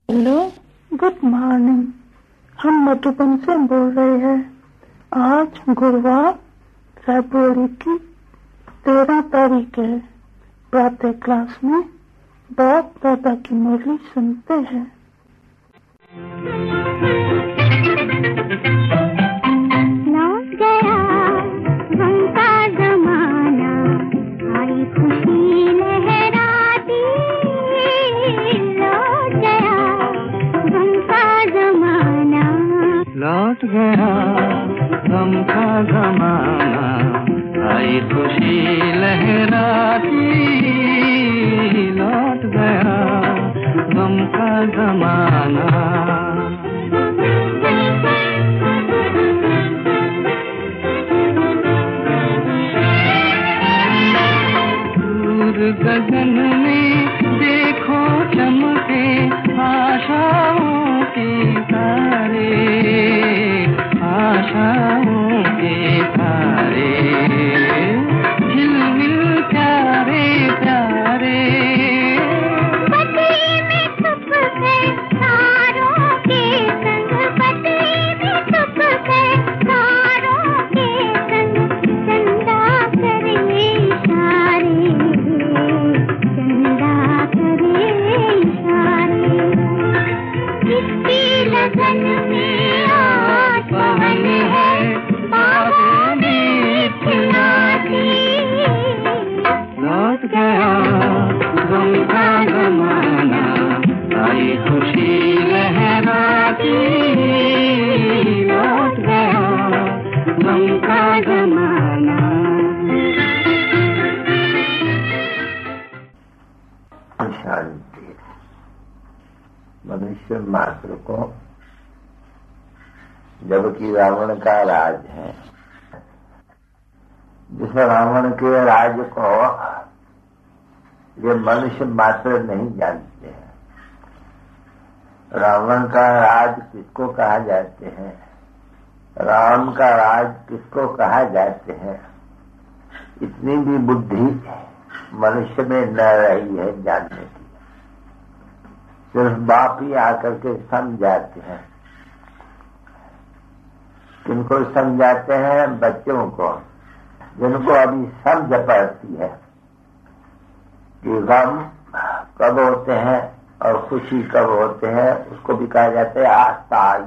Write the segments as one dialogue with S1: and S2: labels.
S1: Hello, good morning. हम मधुबन से बोल रहे हैं। आज गुरुवार फरवरी की 13 तारीख है। प्रातः क्लास में बाप दादा की मुरली सुनते हैं।
S2: लौट गया गम का जमाना, आई खुशी लहराती। लौट गया गम का जमाना,
S3: लौट गया गम का जमाना, आई खुशी लहराती। लौट गया गम का जमाना। गगन में देखो चमके आशाओं के तारे, आशाओं के तारे, झिलमिल प्यारे प्यारे।
S2: पति में छुप गए तारों के संग, पति में छुप गए तारों के संग, चंदा करे इशारे, चंदा करे इशारे। इसकी लगन में आज पवन है, बाहों में खिलाती।
S3: लौट गया गम का जमाना, आई खुशी लहराती। लौट गया गम का जमाना।
S4: शांति। मनुष्य मात्र को, जबकि रावण का राज है, जिस रावण के राज को ये मनुष्य मात्र नहीं जानते हैं। रावण का राज किसको कहा जाते हैं, राम का राज किसको कहा जाते हैं, इतनी भी बुद्धि मनुष्य में न रही है जानने की। सिर्फ बाप ही आकर के समझाते हैं। किनको समझाते हैं? बच्चों को, जिनको अभी समझ पड़ती है कि गम कब होते हैं और खुशी कब होते हैं। उसको भी कहा जाता है आस्ताई।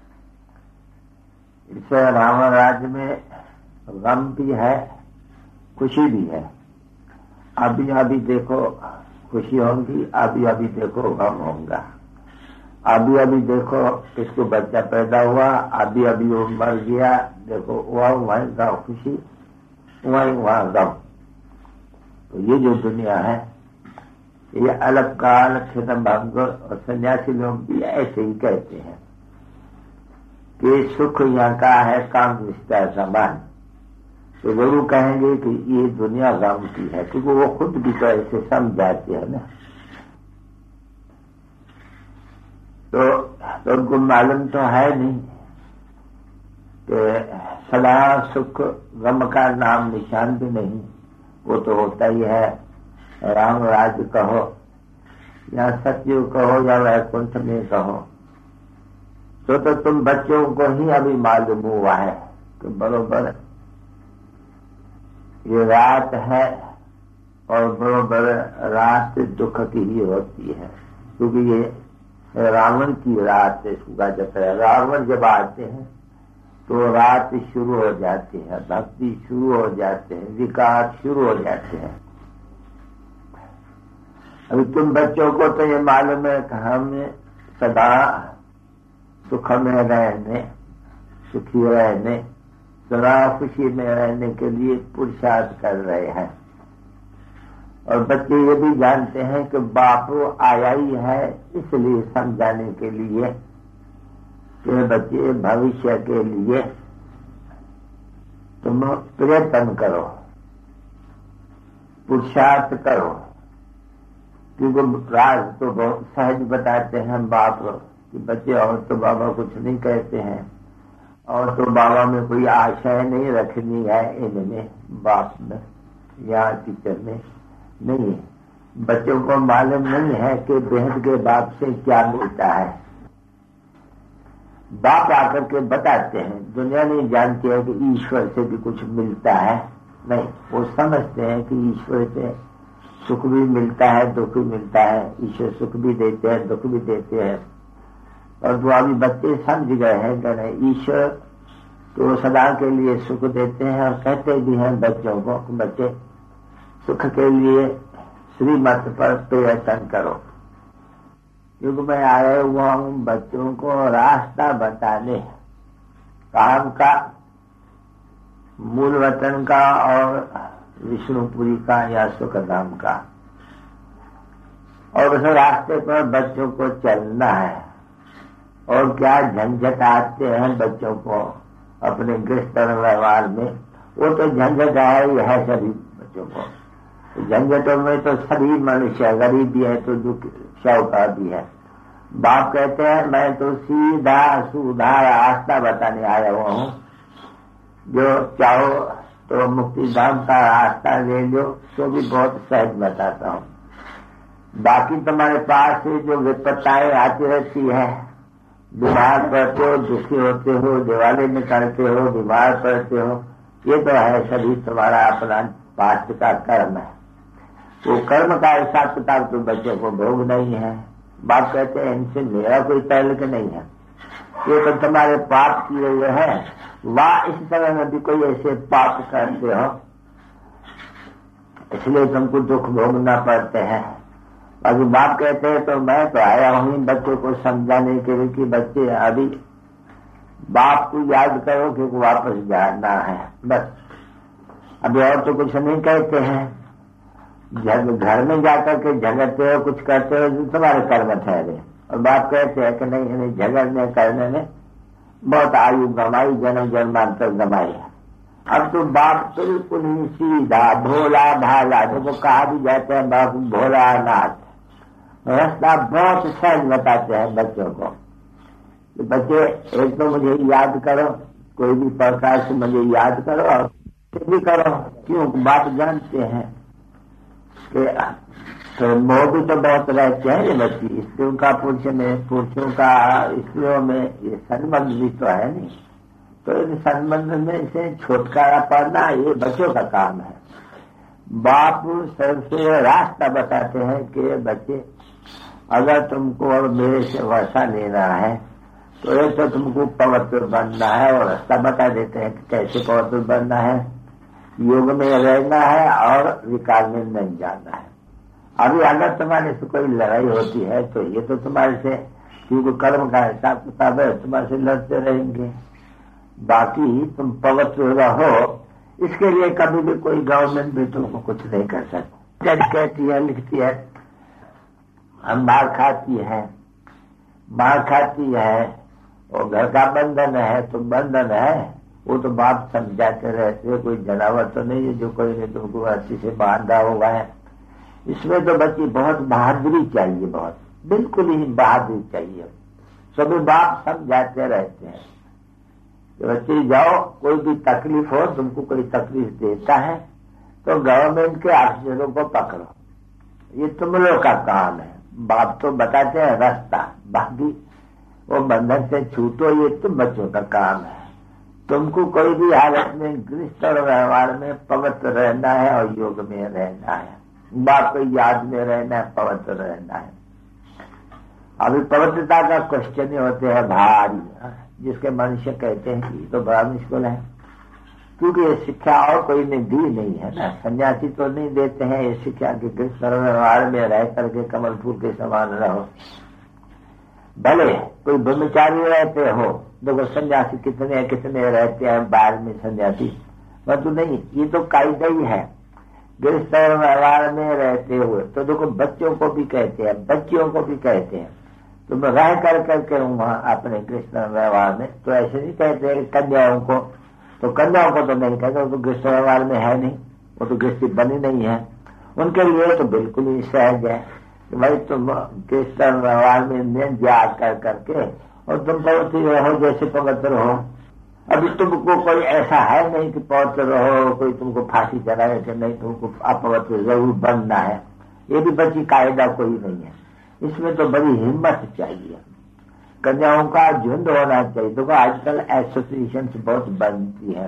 S4: इससे रावण राज्य में गम भी है, खुशी भी है। अभी अभी देखो खुशी होगी, अभी अभी देखो गम होगा। अभी अभी देखो किसको बच्चा पैदा हुआ, अभी अभी वो मर गया, देखो वहीं का खुशी, वहाँ गम। तो ये जो दुनिया है, ये अलग काल क्षणभंग। और सन्यासी लोग भी ऐसे ही कहते हैं कि सुख यहाँ का है काम निष्ठा समान। तो जरूर कहेंगे कि ये दुनिया गम की है, क्योंकि वो खुद भी तो ऐसे समझाते हैं ना। तो उनको मालूम तो है नहीं कि सदा सुख गम का नाम निशान भी नहीं। वो तो होता ही है। राम राज्य कहो या सतयुग कहो या वैकुंठ में कहो, तो तुम बच्चों को ही अभी मालूम हुआ है कि बरोबर ये रात है और बरोबर रात दुख की ही होती है, क्योंकि ये रावण की रात है। इसको कहा जाता है रावण जब आते हैं तो रात शुरू हो जाती है, भक्ति शुरू हो जाते हैं, विकास शुरू हो जाते हैं। अभी तुम बच्चों को तो ये मालूम है कि हम सदा सुख में रहने, सुखी रहने, सदा खुशी में रहने के लिए पुरुषार्थ कर रहे हैं। और बच्चे ये भी जानते हैं कि बाप आया ही है इसलिए समझाने के लिए कि बच्चे भविष्य के लिए तुम प्रयत्न करो, पुरुषार्थ करो। क्योंकि राज तो बहुत सहज बताते हैं बाप कि बच्चे और तो बाबा कुछ नहीं कहते हैं, और तो बाबा में कोई आशा नहीं रखनी है इनमें, बाप में या टीचर में नहीं। बच्चों को मालूम नहीं है कि बेहद के बाप से क्या मिलता है। बाप आकर के बताते हैं, दुनिया नहीं जानती है कि ईश्वर से भी कुछ मिलता है। नहीं, वो समझते हैं कि ईश्वर से सुख भी मिलता है, दुख भी मिलता है। ईश्वर सुख भी देते हैं, दुख भी देते हैं। और वो अभी बच्चे समझ गए हैं कि नहीं, ईश्वर तो सदा के लिए सुख देते हैं। और कहते भी हैं बच्चों को, बच्चे सुख के लिए श्रीमत पर प्रयत्न करो। युग में आए हुआ हूँ बच्चों को रास्ता बताने, काम का, मूल वतन का और विष्णुपुरी का या सुखधाम का। और उस रास्ते पर बच्चों को चलना है। और क्या झंझट आते हैं बच्चों को अपने गृहस्थ व्यवहार में, वो तो झंझट है ही है सभी बच्चों को। झंझटों में तो सभी मनुष्य, गरीब भी है तो दुख शौका भी है। बाप कहते हैं मैं तो सीधा सुधा रास्ता बताने आया हुआ हूँ, जो चाहो तो मुक्ति धाम का रास्ता ले लो, तो भी बहुत सहज बताता हूँ। बाकी तुम्हारे पास से जो विपत्ताएं आती रहती है, बीमार पड़ते हो, दुखी होते हो, दिवाली निकालते हो, बीमार पड़ते हो, ये तो है सभी तुम्हारा अपना पास्ट का कर्म है। वो कर्म का हिसाब किताब तो बच्चों को भोग नहीं है। बाप कहते हैं इनसे मेरा कोई तल्लुक नहीं है, ये तो तुम्हारे पाप किए हुए हैं। वाह, इस समय में भी कोई ऐसे पाप करते हो, इसलिए तुमको दुख भोगना पड़ते हैं। बाकी बाप कहते हैं तो मैं तो आया हूँ बच्चों को समझाने के लिए कि बच्चे अभी बाप को याद करो कि वापस जाना है, बस। अभी और तो कुछ नहीं कहते हैं। घर में जाकर के झगड़ते हो, कुछ करते हो, जो तुम्हारे कर्म ठहरे। और बाप कहते हैं कि नहीं, इन्हें झगड़ने करने में बहुत आयु गंवाई, जन्म जन्मांतर गंवाई है। अब तो बाप बिल्कुल ही सीधा भोला भाला, देखो कहा भी जाते हैं बाप भोला नाथ, रास्ता बहुत सहज बताते हैं बच्चों को। तो बच्चे एक तो मुझे याद करो, कोई भी प्रकार से मुझे याद करो और भी करो। क्यों? बाप जानते हैं कि तो मोह भी तो बहुत रहते हैं ये बच्ची, स्त्रियों का पुरुष में, पुरुषों का स्त्रियों में ये संबंध भी तो है नहीं। तो इस संबंध में से छुटकारा पाना ये बच्चों का काम है। बाप सबसे रास्ता बताते हैं कि बच्चे अगर तुमको और मेरे से वर्षा लेना है तो एक तो तुमको पवित्र बनना है, और रास्ता बता देते हैं कि कैसे पवित्र बनना है। योग में रहना है और विकार में नहीं जाना है। अभी अगर तुम्हारे से कोई लड़ाई होती है तो ये तो तुम्हारे से, क्योंकि कर्म का हिसाब किताब है, तुम्हारे से लड़ते रहेंगे। बाकी तुम पवित्र रहो, इसके लिए कभी भी कोई गवर्नमेंट भी तुमको कुछ नहीं कर सकती। जज कहती है, लिखती है, हम मार खाती है और घर का बंधन है तो बंधन है, वो तो बाप समझाते रहते। कोई जानवर तो नहीं है जो कोई ने तुमको अच्छी से बांधा हुआ है। इसमें तो बच्ची बहुत बहादुरी चाहिए, बहुत बिल्कुल ही बहादुरी चाहिए। सभी बाप समझाते रहते हैं कि बच्चे जाओ, कोई भी तकलीफ हो, तुमको कोई तकलीफ देता है तो गवर्नमेंट के ऑफिसरों को पकड़ो, ये तुम लोग का काम है। बाप तो बताते हैं रास्ता, बाकी वो बंधन से छूटो, ये तुम बच्चों का काम है। तुमको कोई भी हालत में गृहस्थ और व्यवहार में पवित्र रहना है और योग में रहना है। बाप को याद में रहना है, पवित्र रहना है। अभी पवित्रता का क्वेश्चन ही होते हैं भारी, जिसके मनुष्य कहते हैं कि तो बड़ा मुश्किल है, क्योंकि ये शिक्षा और कोई ने दी नहीं है ना। सन्यासी तो नहीं देते हैं ये शिक्षा कि गृहस्थ व्यवहार में रह करके कमल फूल के समान रहो। भले कोई ब्रह्मचारी रहते हो, देखो सन्यासी कितने रहते हैं बाहर में सन्यासी, परंतु नहीं, ये तो कायदा ही है गृहस्थ व्यवहार में रहते हुए। तो देखो बच्चों को भी कहते हैं, बच्चियों को भी कहते हैं, तुम रह करके वहां अपने गृहस्थ व्यवहार में। तो ऐसे नहीं कहते कन्याओं को, तो कन्याओं को तो नहीं कहते, वो तो गृहस्थ व्यवहार में है नहीं, वो तो गृहस्थी बनी नहीं है। उनके लिए तो बिल्कुल ही सहज है कि भाई तुम गृहस्थ व्यवहार में जा करके और तुम पवित्र रहो जैसे पवित्र हो। अभी तुमको कोई ऐसा है नहीं कि पवित्र रहो, कोई तुमको फांसी चलाए कि नहीं तुमको अपवित्र जरूर बनना है। ये भी बच्ची कायदा कोई नहीं है। इसमें तो बड़ी हिम्मत चाहिए, कन्याओं का झुंड होना चाहिए। देखो आजकल एसोसिएशन बहुत बनती है,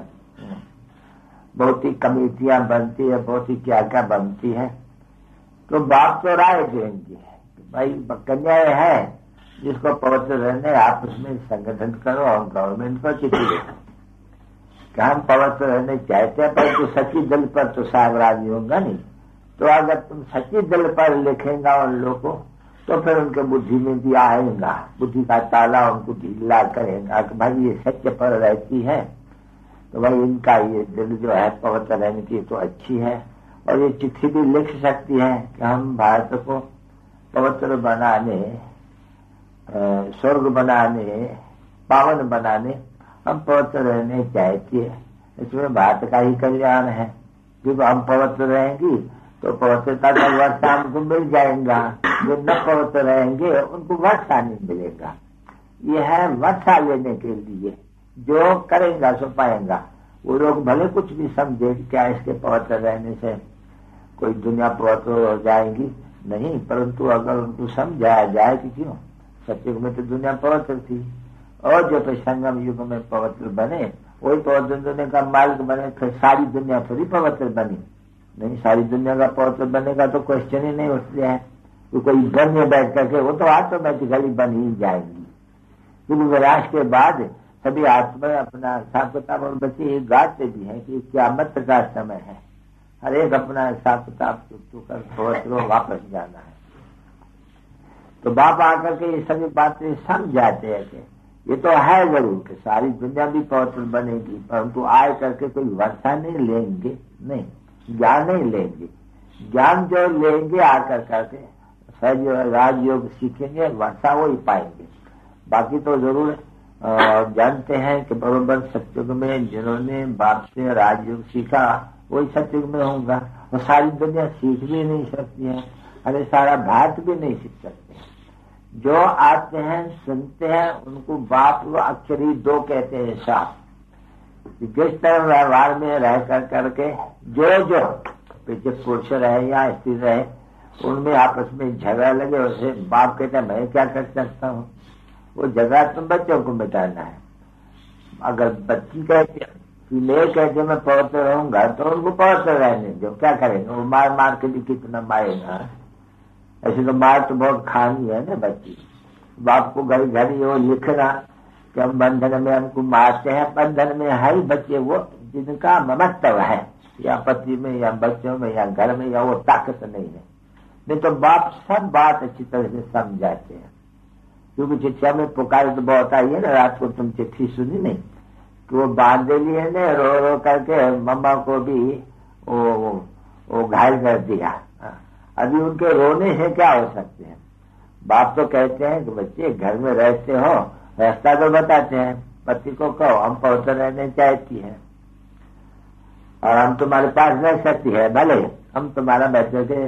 S4: बहुत ही कमेटियां बनती है, बहुत ही क्या क्या बनती है। तो बाप तो राय देंगे भाई कन्याएं है जिसको पवित्र रहने आपस में संगठन करो और गवर्नमेंट को चिट्ठी दो कि हम पवित्र रहने चाहते हैं, पर तो सच्ची दिल पर तो सागराजी होगा नहीं। तो अगर तुम सच्ची दिल पर लिखेगा उन लोगों को तो फिर उनके बुद्धि में भी आएगा, बुद्धि का ताला उनको ढीला करेगा कि भाई ये सत्य पर रहती है तो भाई इनका ये दिल जो है पवित्र रहने की तो अच्छी है। और ये चिट्ठी भी लिख सकती है कि हम भारत को पवित्र बनाने, स्वर्ग बनाने, पावन बनाने हम पवित्र रहने चाहती है। इसमें भारत का ही कल्याण है, क्योंकि हम पवित्र रहेंगी तो पवित्रता का वर्षा हमको मिल जाएगा, जो न पवित्र रहेंगे उनको वर्षा नहीं मिलेगा। यह है वर्षा लेने के लिए, जो करेगा सो पाएगा। वो लोग भले कुछ भी समझे क्या इसके पवित्र रहने से कोई दुनिया पवित्र हो जाएगी, नहीं, परंतु अगर उनको समझाया जाए कि क्यों सत्युग में तो दुनिया पवित्र थी और जो संगम युग में पवित्र बने वही पवित्र दुनिया का मालिक बने, फिर सारी दुनिया थोड़ी पवित्र बनी। नहीं, सारी दुनिया का पवित्र बनेगा तो क्वेश्चन ही नहीं उठते हैं कि कोई घर में बैठ करके वो तो ऑटोमेटिकली बन ही जाएंगी। क्योंकि विनाश के बाद सभी आत्मा अपना हिसाब किताब, और बच्चे ये गाते भी हैं कि क़यामत का समय है, हर एक अपना हिसाब किताब चुप कर पवित्र वापस जाना है। तो बाप आकर के ये सभी बातें समझाते हैं कि ये तो है जरूर कि सारी दुनिया भी पवित्र बनेगी, परंतु आए करके कोई वर्षा नहीं लेंगे, नहीं ज्ञान नहीं लेंगे। ज्ञान जो लेंगे आकर करके सहज राजयोग सीखेंगे, वर्षा वो ही पाएंगे। बाकी तो जरूर जानते हैं कि बरोबर सत्युग में जिन्होंने बाप से राजयोग सीखा वही सत्युग में होगा, और सारी दुनिया सीख भी नहीं सकती है, अरे सारा भारत भी नहीं सीख सकते। जो आते हैं सुनते हैं उनको बाप वो अक्षरी दो कहते हैं साफ। जिस तरह व्यवहार में रह करके जो पीछे पुरुष रहे या स्त्री रहे उनमें आपस में झगड़ा लगे, उसे बाप कहते हैं मैं क्या कर सकता हूँ। वो झगड़ा तुम बच्चों को मिटाना है। अगर बच्ची कहती फीमेल कहते मैं पवित्र रहूंगा तो उनको पवित्र रहने जो क्या करेंगे, वो मार मार के भी कितना मारेगा। ऐसे तो मार तो बहुत खानी है ना बच्ची। बाप को घर घर वो लिखना कि हम बंधन में हमको मारते हैं, बंधन में है ही बच्चे वो जिनका ममत्व है, या पति में या बच्चों में या घर में, या वो ताकत नहीं है। नहीं तो बाप सब बात अच्छी तरह से समझाते हैं। क्योंकि चिट्ठिया में पुकार तो बहुत आई है ना, रात को तुम चिट्ठी सुनी नहीं कि वो बांधे लिए ने रो रो करके मम्मा को भी वो घायल कर दिया। अभी उनके रोने से क्या हो सकते हैं। बाप तो कहते हैं कि बच्चे घर में रहते हो, रास्ता तो बताते हैं, पति को कहो हम पवित्र रहने चाहती है और हम तुम्हारे पास रह सकती है, भले हम तुम्हारा बैठे थे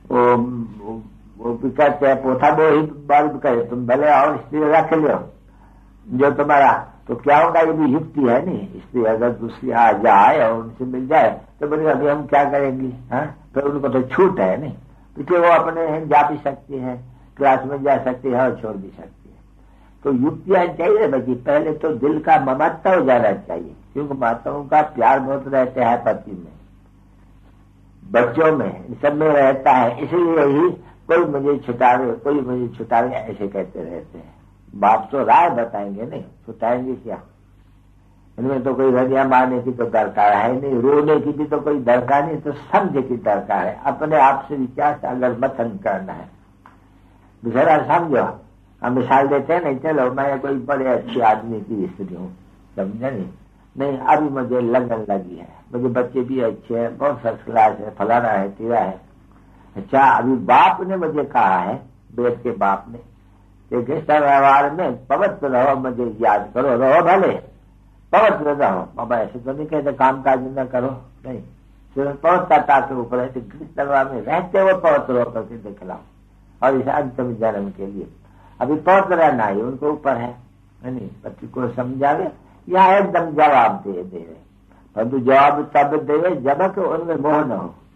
S4: वो भी कहते हैं पोथा वो ही बल्ब करे, तुम भले और स्त्री रख लो जो तुम्हारा, तो क्या होगा, ये भी युक्ति है नहीं। स्त्री अगर दूसरी आ जाए और उनसे मिल जाए तो बोले अभी हम क्या करेंगी, हाँ फिर उनको तो छूट है नहीं, क्योंकि वो अपने जा भी सकती है, क्लास में जा सकती है और छोड़ भी सकती है। तो युक्तियां चाहिए बच्ची, पहले तो दिल का ममत्व हो जाना चाहिए, क्योंकि माताओं का प्यार बहुत रहता है पति में, बच्चों में, सब में रहता है। इसलिए ही कोई मुझे छुटावे कोई मुझे छुटावे ऐसे कहते रहते हैं। बाप तो राय बताएंगे नहीं, छुटाएंगे क्या। इनमें तो कोई रजिया मारने की तो दरकार है नहीं, रोने की भी तो कोई दरकार नहीं, तो समझ की दरकार है। अपने आप से विचार से अगर मथन करना है, दूसरा समझो। हम मिसाल देते हैं नहीं, चलो मैं कोई बड़े अच्छे आदमी की स्त्री हूँ, समझे नहीं, अभी मुझे लगन लगी है, मुझे बच्चे भी अच्छे हैं, बहुत फर्स्ट क्लास है, फलाना है, तीरा है। अच्छा, अभी बाप ने मुझे कहा है, बेट के बाप ने, कि व्यवहार में पवित्र रहो, मुझे याद करो, रहो भले पवित्र रहो। बाबा ऐसे तो नहीं कहते काम काज न करो, नहीं, सिर्फ पवित्रता के ऊपर है, गृहस्थ व्यवहार में रहते हुए पवित्र होकर के दिखलाओ, और इस अंतिम जन्म के लिए अभी पवित्र रहना ही उनके ऊपर है। नहीं, पति को समझावे या एकदम जवाब दे रहे, परंतु जवाब तब दे जब उनमें मोह न हो।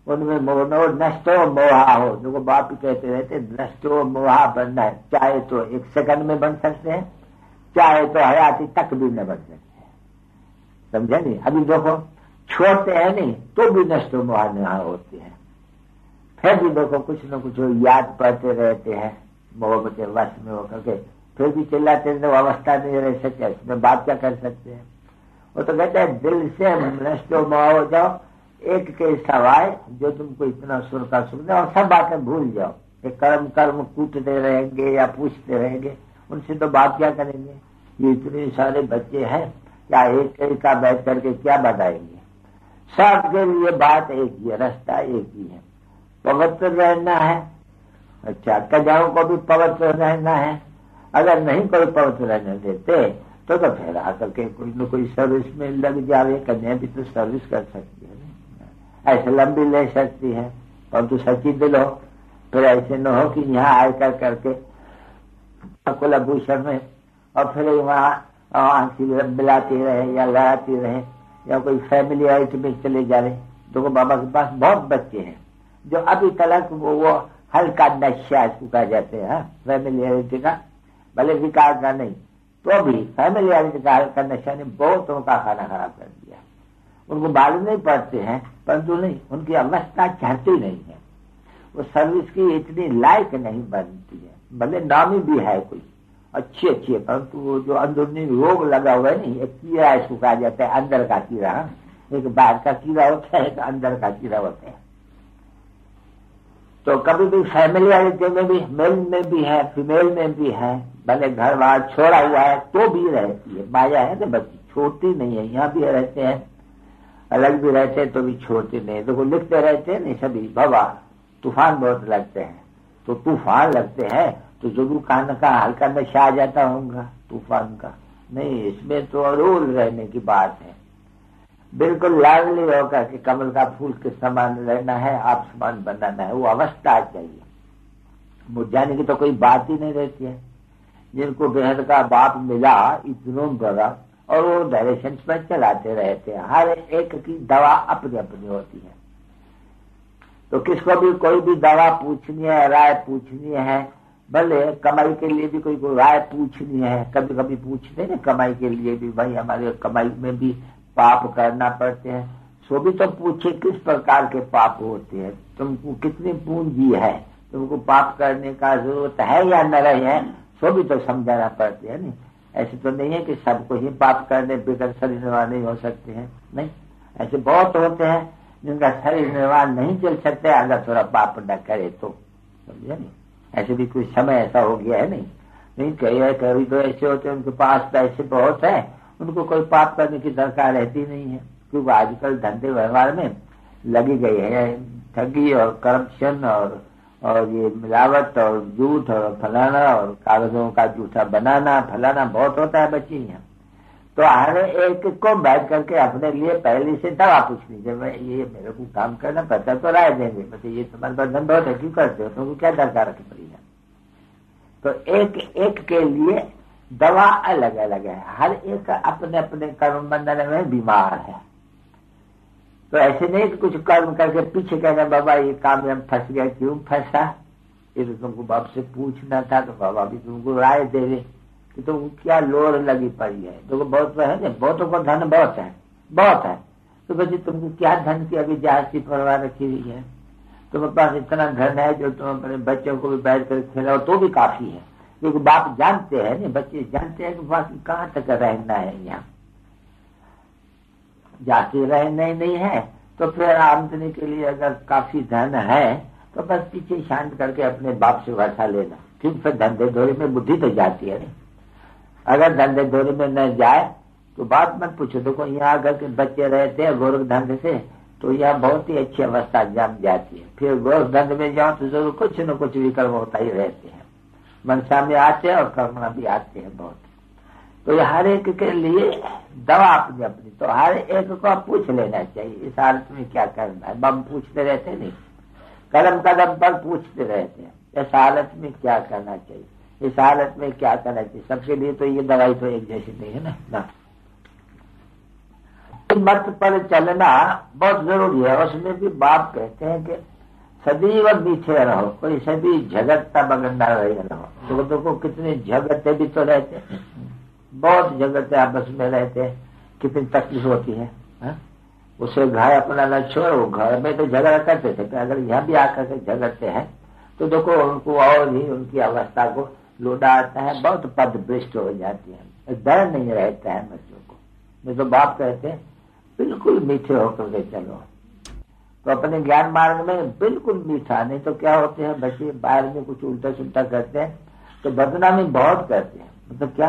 S4: उनमें मोनो नष्टो मोहा हो, जो बाप कहते रहते नष्टो मोहा बनना है, चाहे तो 1 सेकंड में बन सकते हैं, चाहे तो हयाती तक भी न बन सकते हैं, समझे नहीं। अभी देखो छोड़ते हैं नहीं तो भी नष्टो मोहा नहीं होते हैं, फिर भी देखो कुछ न कुछ याद पड़ते रहते हैं, मोहब्बत के वश में होकर के फिर भी चिल्लाते हैं, अवस्था नहीं रह सकते, इसमें बात क्या कर सकते हैं। वो तो कहते हैं दिल से नष्टो मोहा हो जाओ, एक के सवाए जो तुमको इतना सुर का सुन और सब बातें भूल जाओ। एक कर्म कर्म कूटते रहेंगे या पूछते रहेंगे, उनसे तो बात क्या करेंगे। ये इतने सारे बच्चे हैं, क्या एक का बैठ करके क्या बताएंगे। सबके लिए बात एक ही है, रास्ता एक ही है, पवित्र रहना है। अच्छा, कजाओं को भी पवित्र रहना है। अगर नहीं कोई पवित्र रहने देते तो फिर आकर के कोई न कोई सर्विस में लग जावे, कन्या भी तो सर्विस कर सकती है, ऐसे लंबी ले सकती है, परंतु सच्ची दिल हो, फिर ऐसे न हो कि यहाँ आकर करके कुलभूषण में और फिर वहाँ आंखी मिलाती रहे या लड़ाती रहे या कोई फैमिलियरिटी में चले जाए। देखो बाबा के पास बहुत बच्चे हैं जो अभी तक वो हल्का नशा इसको कहा जाते हैं, फैमिलियरिटी का, भले विकार का नहीं तो भी फैमिलियरिटी का हल्का नशा ने बहुत उनका खाना खराब कर दिया। उनको मालूम नहीं पड़ते हैं, परंतु नहीं, उनकी अवस्था चाहती नहीं है, वो सर्विस की इतनी लायक नहीं बनती है। भले नामी भी है कोई अच्छी अच्छी है, परंतु वो जो अंदरूनी रोग लगा हुआ है नहीं, एक कीड़ा इसको कहा जाता है, अंदर का कीड़ा, एक बाहर का कीड़ा होता है, एक अंदर का कीड़ा होता है। तो कभी भी फैमिलियरिटी में भी, मेल में भी है, फीमेल में भी है, भले घर बार छोड़ा हुआ है तो भी रहती है। माया है तो बच्ची छोड़ती नहीं है, यहाँ भी रहते हैं, अलग भी रहते हैं तो भी छोड़ते नहीं। देखो लिखते रहते हैं नहीं सभी, बाबा तूफान बहुत लगते हैं, तो तूफान लगते हैं तो जरूर कान का हल्का नशा आ जाता होगा तूफान का, नहीं, इसमें तो अरूल रहने की बात है। बिल्कुल लाडली होकर के कमल का फूल के समान रहना है, आप समान बनाना है, वो अवस्था चाहिए। मुझाने की तो कोई बात ही नहीं रहती है। जिनको बेहद का बाप मिला इतनों बड़ा और वो डायरेक्शन पर चलाते रहते हैं, हर एक की दवा अपनी अपनी होती है। तो किसको भी कोई भी दवा पूछनी है, राय पूछनी है, भले कमाई के लिए भी कोई राय पूछनी है, कभी कभी पूछते हैं कमाई के लिए भी, भाई हमारे कमाई में भी पाप करना पड़ते हैं, सो भी तो पूछे किस प्रकार के पाप होते हैं, तुमको कितनी पूंजी है, तुमको पाप करने का जरूरत है या नहीं है, सो भी तो समझाना पड़ते है। नहीं, ऐसे तो नहीं है कि सबको ही पाप करने बगैर शरीर निर्वाह नहीं हो सकते हैं, नहीं, ऐसे बहुत होते हैं जिनका शरीर निर्वाह नहीं चल सकते अगर थोड़ा पाप न करे तो, समझे नहीं। ऐसे भी कुछ समय ऐसा हो गया है, नहीं कभी तो ऐसे होते हैं उनके पास पैसे बहुत है, उनको कोई पाप करने की दरकार रहती नहीं है, क्योंकि आजकल धंधे व्यवहार में लगी गई है ठगी और करप्शन और ये मिलावट और झूठ और फलाना और कागजों का झूठा बनाना फलाना बहुत होता है बच्ची यहाँ। तो हर एक को बैठ करके अपने लिए पहले से दवा पूछनी चाहिए, ये मेरे को काम करना पड़ता है तो राय देंगे, बच्चे ये तुम्हारे बंधन बहुत है, क्यों करते हो, तुमको क्या दरकार रखनी पड़ी है। तो एक एक के लिए दवा अलग अलग है, हर एक अपने अपने कर्म बंधन में बीमार है। तो ऐसे नहीं कि कुछ कर्म करके पीछे कहना बाबा ये काम में हम फंस गए, क्यों फंसा, ये तो तुमको बाप से पूछना था, तो बाबा भी तुमको राय दे दे कि तुमको क्या लोड़ लगी पड़ी है। तो बहुत है ना, बहुतों को धन बहुत है, तो बच्चे तुमको क्या धन की अभी जहाज की परवाह रखी हुई है, तुम्हारे पास इतना धन है जो तुम अपने बच्चों को भी बैठ कर खिलाओ तो भी काफी है, क्योंकि बाप जानते हैं नहीं, बच्चे जानते हैं कि बाकी कहाँ तक रहना है, यहाँ जाके रहना ही नहीं है। तो फिर आमदनी के लिए अगर काफी धन है तो बस पीछे शांत करके अपने बाप से वर्षा लेना, क्योंकि फिर धंधे धोरे में बुद्धि तो जाती है नहीं। अगर धंधे धोरे में न जाए तो बात मत पूछो। देखो यहाँ अगर के बच्चे रहते हैं गोरख धंधे से तो यहाँ बहुत ही अच्छी अवस्था जम जाती है, फिर गोरख धंधे में जाओ तो जरूर कुछ न कुछ विकल्प होता ही रहते हैं, मनसा में आते हैं और कर्मणा भी आते हैं बहुत। तो हर एक के लिए दवा अपनी अपनी, तो हर एक को पूछ लेना चाहिए इस हालत में क्या करना है। बम पूछते रहते नहीं, कदम कदम पर पूछते रहते हैं इस हालत में क्या करना चाहिए, इस हालत में क्या करना चाहिए। सबके लिए तो ये दवाई तो एक जैसी नहीं है ना। मत पर चलना बहुत जरूरी है। उसमें भी बाप कहते हैं कि सदैव मीठे रहो, कोई सभी झगड़ता बगड़ना रहे रहो। तो कितने झगड़ते भी तो रहते हैं, बहुत झगड़ते आपस में रहते हैं, कितनी तकलीफ होती है। उसे घर अपना न छोड़ो, घर में तो झगड़ा करते थे, अगर यहाँ भी आकर के झगड़ते हैं तो देखो उनको और ही उनकी अवस्था को लोडा आता है, बहुत पद भ्रष्ट हो जाती है, डर नहीं रहता है बच्चों को। नहीं तो बाप कहते हैं बिल्कुल मीठे होकर के चलो, तो अपने ज्ञान मार्ग में बिल्कुल मीठा। नहीं तो क्या होते हैं बच्चे बाहर में कुछ उल्टा सुल्टा करते हैं तो बदनामी बहुत करते हैं। मतलब क्या,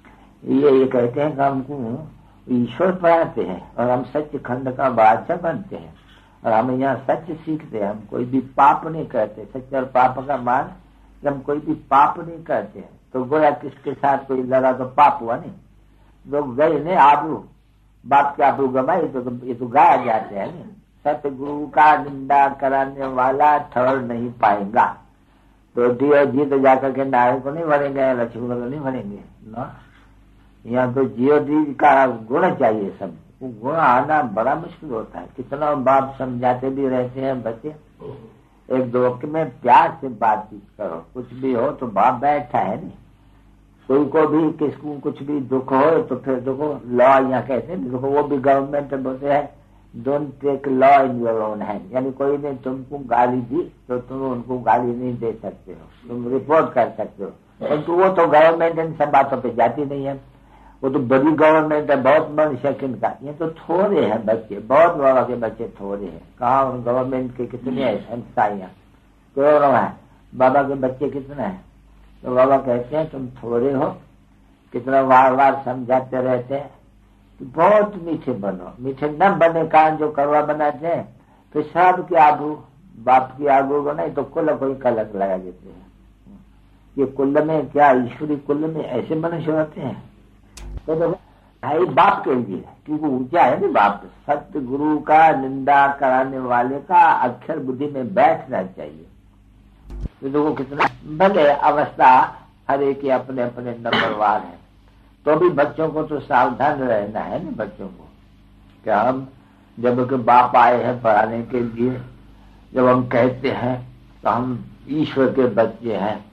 S4: ये कहते हैं कि हमको ईश्वर पढ़ाते हैं और हम सच खंड का बादशाह बनते हैं और हम यहाँ सच सीखते हैं, हम कोई भी पाप नहीं करते। सच और पाप का मान कि हम कोई भी पाप नहीं करते हैं। तो गोया किसके साथ कोई लड़ा तो पाप हुआ नहीं, लोग गए नहीं आबरू, बाप के आबरू गवाए तो ये तो गाया जाते हैं नहीं। सतगुरु का निंदा कराने वाला ठहर नहीं पाएगा। तो जी तो जाकर के नारायण को नहीं भरेंगे, लक्ष्मी को नहीं भरेंगे ना। यहाँ तो जियो दी का गुण चाहिए, सब गुण आना बड़ा मुश्किल होता है। कितना बाप समझाते भी रहते हैं बच्चे, एक दो में प्यार से बातचीत करो, कुछ भी हो तो बाप बैठा है नहीं। कोई को भी किसको कुछ भी दुख हो तो फिर देखो लॉ यहाँ कहते हैं, देखो वो भी गवर्नमेंट बोलते हैं don't take law in your own hand, यानी कोई ने तुमको गाली दी तो तुम उनको गाली नहीं दे सकते हो, तुम रिपोर्ट कर सकते हो। परंतु वो तो गवर्नमेंट इन सब बातों पे जाती नहीं है, वो तो बड़ी गवर्नमेंट है, बहुत मन सेकंड का। ये तो थोड़े हैं बच्चे, बहुत बाबा के बच्चे थोड़े हैं। कहाँ गवर्नमेंट के कितने संस्थाएं करोड़ों है, बाबा के बच्चे कितने हैं। तो बाबा कहते हैं तुम थोड़े हो, कितना बार बार समझाते रहते हैं कि बहुत मीठे बनो। मीठे न बने कारण जो कड़वा बनाते हैं तो सब के आबू बाप की आबू बनाए तो कुल कोई कलक लगा देते हैं। ये कुल में क्या ईश्वरी कुल में ऐसे मनुष्य होते हैं। तो भाई बाप के लिए क्योंकि ऊंचा है ना बाप, सत्य गुरु का निंदा कराने वाले का अक्षर बुद्धि में बैठना चाहिए। तो देखो कितना भले अवस्था हर एक के अपने अपने नंबरवार है, तो भी बच्चों को तो सावधान रहना है ना बच्चों को। क्या हम जब के बाप आए हैं पढ़ाने के लिए, जब हम कहते हैं तो हम ईश्वर के बच्चे हैं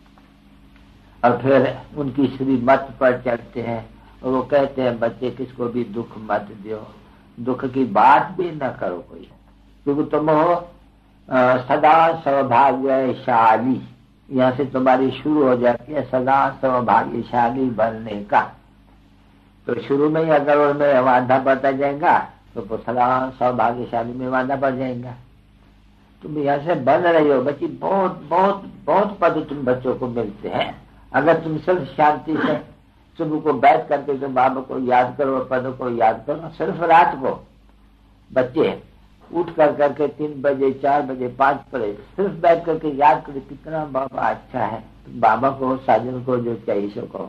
S4: और फिर उनकी श्रीमत पर चलते हैं और वो कहते हैं बच्चे किसको भी दुख मत दो, दुख की बात भी न करो कोई, क्योंकि तुम हो सदा सौभाग्यशाली। यहाँ से तुम्हारी शुरू हो जाती है सदा सौभाग्यशाली बनने का। तो शुरू में ही अगर उनमें वादा बढ़ता जाएगा तो सदा सौभाग्यशाली में वादा बढ़ जाएगा। तुम यहाँ से बन रही हो बच्ची, बहुत बहुत बहुत पद तुम बच्चों को मिलते हैं अगर तुम सिर्फ शांति से तुमको बैठ करके तुम बाबा को याद करो, पद को याद करो। सिर्फ रात को बच्चे उठ कर करके 3 बजे 4 बजे 5 बजे सिर्फ बैठ करके याद करे कितना बाबा अच्छा है। बाबा को साजन को जो चाहिए सो कहो,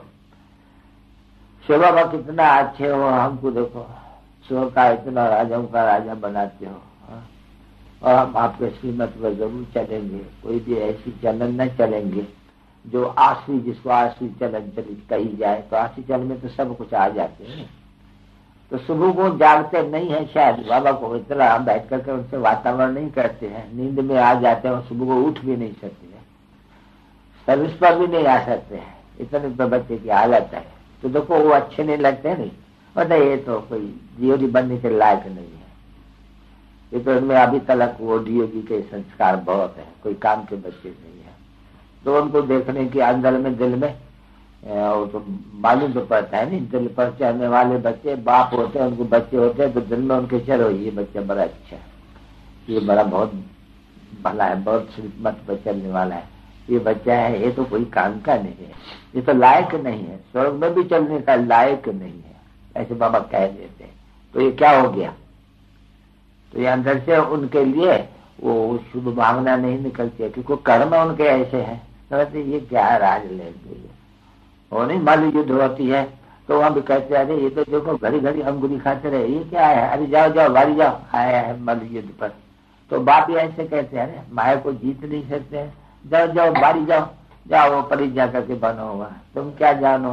S4: शो बाबा कितना अच्छे हो, हमको देखो शो का इतना राजाओं का राजा बनाते हो और हम आपके श्रीमत पर जरूर चलेंगे। कोई भी ऐसी चलन न चलेंगे जो आसरी, जिसको आसरी चलन चलित कही जाए, तो आसरी चलन में तो सब कुछ आ जाते हैं। तो सुबह को जागते नहीं है शायद, बाबा को इतना बैठ करके उनसे वातावरण नहीं करते हैं, नींद में आ जाते हैं और सुबह को उठ भी नहीं सकते हैं, सर्विस पर भी नहीं आ सकते हैं, इतने तो बच्चे की हालत है। तो देखो वो अच्छे नहीं लगते नहीं, और ये तो कोई जीओडी बनने के लायक नहीं है। ये तो इनमें अभी तक वो डीओडी के संस्कार बहुत है, कोई काम के बच्चे नहीं है। तो उनको देखने के अंदर में दिल में वो तो मालूम तो पड़ता है नहीं, दिल पर चढ़ने वाले बच्चे बाप होते हैं, उनको बच्चे होते हैं तो दिल में उनके चलो ये बच्चा बड़ा अच्छा है, ये बड़ा बहुत भला है, बहुत श्रीमत पर चलने वाला है, ये बच्चा है, ये तो कोई काम का नहीं है, ये तो लायक नहीं है, स्वर्ग में भी चलने का लायक नहीं है, ऐसे बाबा कह देते हैं। तो ये क्या हो गया, तो ये अंदर से उनके लिए वो शुभ भावना नहीं निकलती है, क्योंकि कर्म उनके ऐसे हैं। तो ये क्या राज लेंगे, वो नहीं माली युद्ध होती है तो वहां भी कहते हैं अरे ये तो देखो घड़ी घड़ी अंगुली खाते रहे, ये क्या है, अरे जाओ जाओ बारी जाओ, आया है माली युद्ध पर। तो बाप ऐसे कहते हैं अरे माया को जीत नहीं सकते हैं, जाओ जाओ बारी जाओ, जाओ वो परी जा करके बनो हुआ, तुम क्या जानो,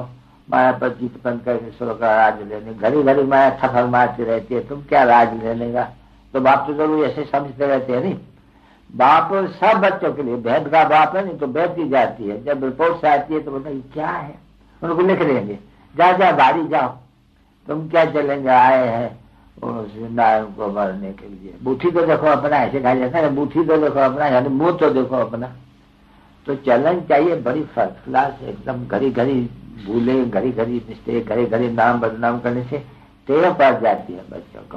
S4: माया पर जीत बन करके स्वर्ग का राज लेने, घड़ी घड़ी माया थप्पड़ मारती रहती है, तुम क्या राज लेने का। तो बाप तो जरूर ऐसे समझते रहते हैं नहीं। बाप सब बच्चों के लिए, भेद का बाप है नहीं तो भेद की जाती है। जब रिपोर्ट से आती है तो बोलते क्या है, उनको लिख देंगे, जा बारी जाओ, तुम क्या चलेंगे, आए हैं नारायण को मरने के लिए। बूथी तो देखो अपना, ऐसे कहा जाता है, बूथी तो देखो अपना, यानी मुंह तो देखो अपना। तो चलन चाहिए बड़ी फर्स्ट क्लास, एकदम घड़ी घड़ी भूले, घड़ी घड़ी मिस्टेक, घड़ी घड़ी नाम बदनाम करने से टेढ़ पड़ जाती है बच्चों को।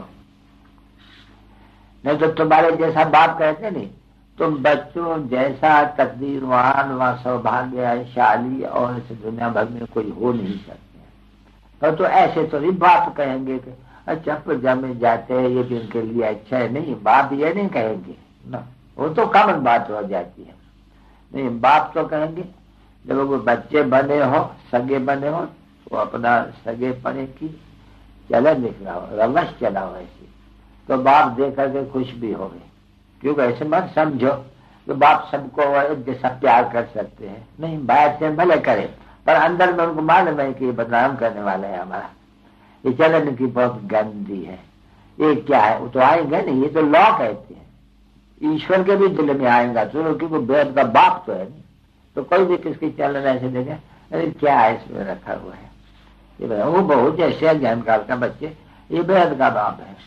S4: नहीं तो तुम्हारे जैसा बाप कहते नहीं, तुम बच्चों जैसा तकदीरवान व सौभाग्यशाली और इस दुनिया भर में कोई हो नहीं सकते। तो ऐसे तो नहीं बाप कहेंगे कि अच्छा पूजा में जाते हैं ये भी उनके लिए अच्छा है, नहीं बाप ये नहीं कहेंगे ना, वो तो कॉमन बात हो जाती है। नहीं, बाप तो कहेंगे जब वो बच्चे बने हो, सगे बने हो, तो अपना सगे पने की चलन निकलाओ, रवश चलाओ ऐसी, तो बाप देख करके खुश भी हो गए। क्योंकि ऐसे मत समझो कि बाप सबको जैसा प्यार कर सकते हैं, नहीं, बाहर से भले करे पर अंदर में उनको मालूम है कि ये बदनाम करने वाला है हमारा, ये चलन की बहुत गंदी है, ये क्या है, वो तो आएंगे नहीं, ये तो लॉ कहते हैं, ईश्वर के भी दिल में आएगा तो, क्योंकि बेद का बाप तो है नहीं। तो कोई भी किसकी चलन ऐसे देखे, अरे क्या है इसमें रखा हुआ है, ये वो बहुत ऐसे ज्ञान काल का बच्चे, ये बेद का बाप है।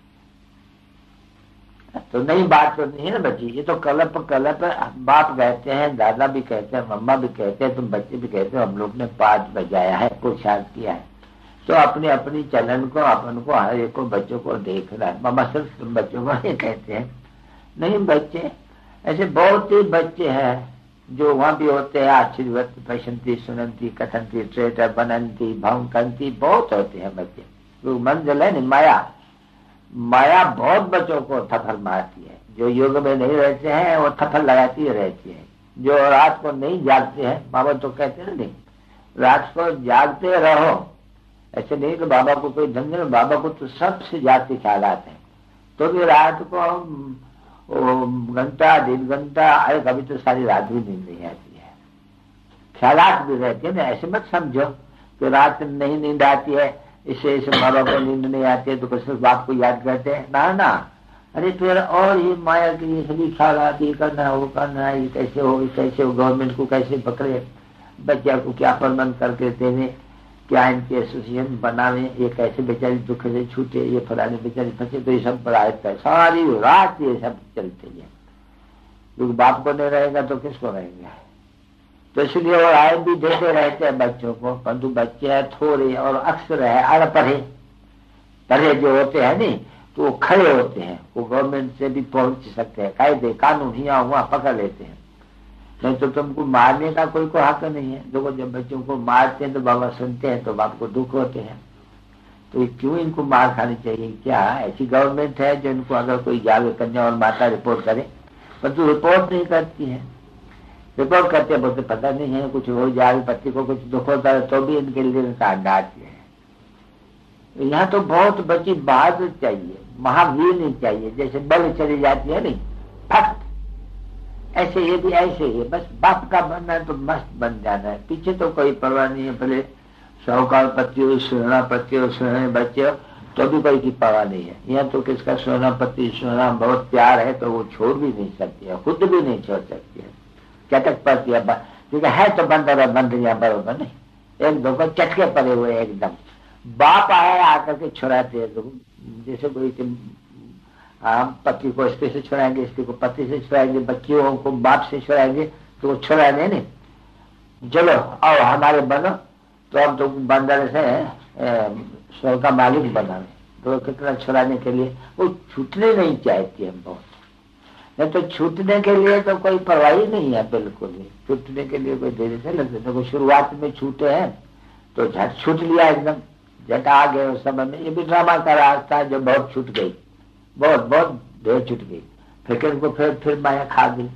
S4: तो नई बात तो नहीं है ना बच्ची, ये तो कलप बाप कहते हैं, दादा भी कहते हैं, मम्मा भी कहते हैं, तुम बच्चे भी कहते हो, हम लोग ने पाठ बजाया है, पुरुषार्थ किया है। तो अपनी अपनी चलन को, अपन को, हर एक को, बच्चों को देखना है। मम्मा सिर्फ तुम बच्चों को ये कहते हैं, नहीं बच्चे ऐसे बहुत ही बच्चे हैं जो वहां भी होते हैं, आशीर्वत पश्यंती सुनंती कथंती ट्रेटर बनंती भंकंती, बहुत होते हैं बच्चे। तो मंजिल है नहीं, माया बहुत बच्चों को थप्पड़ मारती है। जो योग में नहीं रहते हैं वो थप्पड़ लगाती रहती है। जो रात को नहीं जागते हैं, बाबा तो कहते हैं नहीं रात को जागते रहो, ऐसे नहीं कि बाबा को कोई ढंग नहीं, बाबा को तो सबसे जागते ख्याल आते हैं। तो भी रात को घंटा 1.5 घंटा, अरे कभी तो सारी रात भी नींद नहीं आती है, ख्यालात भी रहते हैं ना। ऐसे मत समझो कि रात नहीं नींद आती है इससे माँ बाप को नींद नहीं आती है तो कुछ बाप को याद करते हैं, ना। अरे फिर और ये माया के ये सभी ख्यालात, ये करना है, वो करना है, ये कैसे हो, गवर्नमेंट को कैसे पकड़े, बच्चा को क्या प्रबंध करके देने, क्या इनके एसोसिएशन बनावे, ये कैसे बेचारी दुख से छूटे, ये फलाने बेचारी फंसे, तो ये सब पढ़ाई है, सारी रात ये सब चलते हैं। क्योंकि बाप को नहीं रहेगा तो किसको रहेगा। तो इसलिए वो राय भी देते रहते हैं बच्चों को, परंतु बच्चे हैं थोड़े और अक्सर है अड़पढ़े जो होते हैं नहीं, तो वो खड़े होते हैं, वो गवर्नमेंट से भी पहुंच सकते हैं, कायदे कानून यहाँ हुआ पकड़ लेते हैं। नहीं तो तुमको मारने का कोई को हक नहीं है। देखो जब बच्चों को मारते हैं तो बाबा सुनते हैं तो बाप को दुख होते हैं, तो क्यों इनको मार खानी चाहिए। क्या ऐसी गवर्नमेंट है जो इनको अगर कोई जावे कन्या और माता रिपोर्ट करे, परंतु रिपोर्ट नहीं करती है। रिपोर्ट करते हैं बोलते पता नहीं है, कुछ हो जाए पति को कुछ दुख होता है तो भी इनके लिए डांटते हैं। यहाँ तो बहुत बच्ची बहादुर चाहिए, महावीर नहीं चाहिए, जैसे बल चली जाती है नहीं फट, ऐसे ये भी ऐसे ही, बस बाप का बनना है तो मस्त बन जाना है, पीछे तो कोई परवाह नहीं है। भले 100 का पति हो, सोना पति हो, सोने बच्चे हो, तो भी कोई की परवाह नहीं है। यहाँ तो किसका सोना पति सोना बहुत प्यार है तो वो छोड़ भी नहीं सकती है, खुद भी नहीं छोड़ सकती है, चटक पड़ती है, क्योंकि है तो बंदरिया बरोबर नहीं, एक दो को चटके पड़े हुए एकदम। बाप आए आकर के छुड़ाते हैं, तो जैसे कोई पति को स्त्री से छुड़ाएंगे, स्त्री को पति से छुड़ाएंगे, बच्चियों को बाप से छुड़ाएंगे, तो वो छुड़ाने नहीं, चलो आओ हमारे बनो, तो अब तो बंदर से स्वर्ग का मालिक बना, तो कितना छुड़ाने के लिए वो छूटने नहीं चाहती है बहुत। नहीं तो छूटने के लिए तो कोई परवाह नहीं है, बिल्कुल नहीं छूटने के लिए कोई देरी से लगते। तो शुरुआत में छूटे हैं तो झट छूट लिया, एकदम झट आ गए उस समय में। ये भी ड्रामा का रास्ता जो बहुत छूट गई, बहुत देर छूट गई, फिर इनको फिर माया खा गई।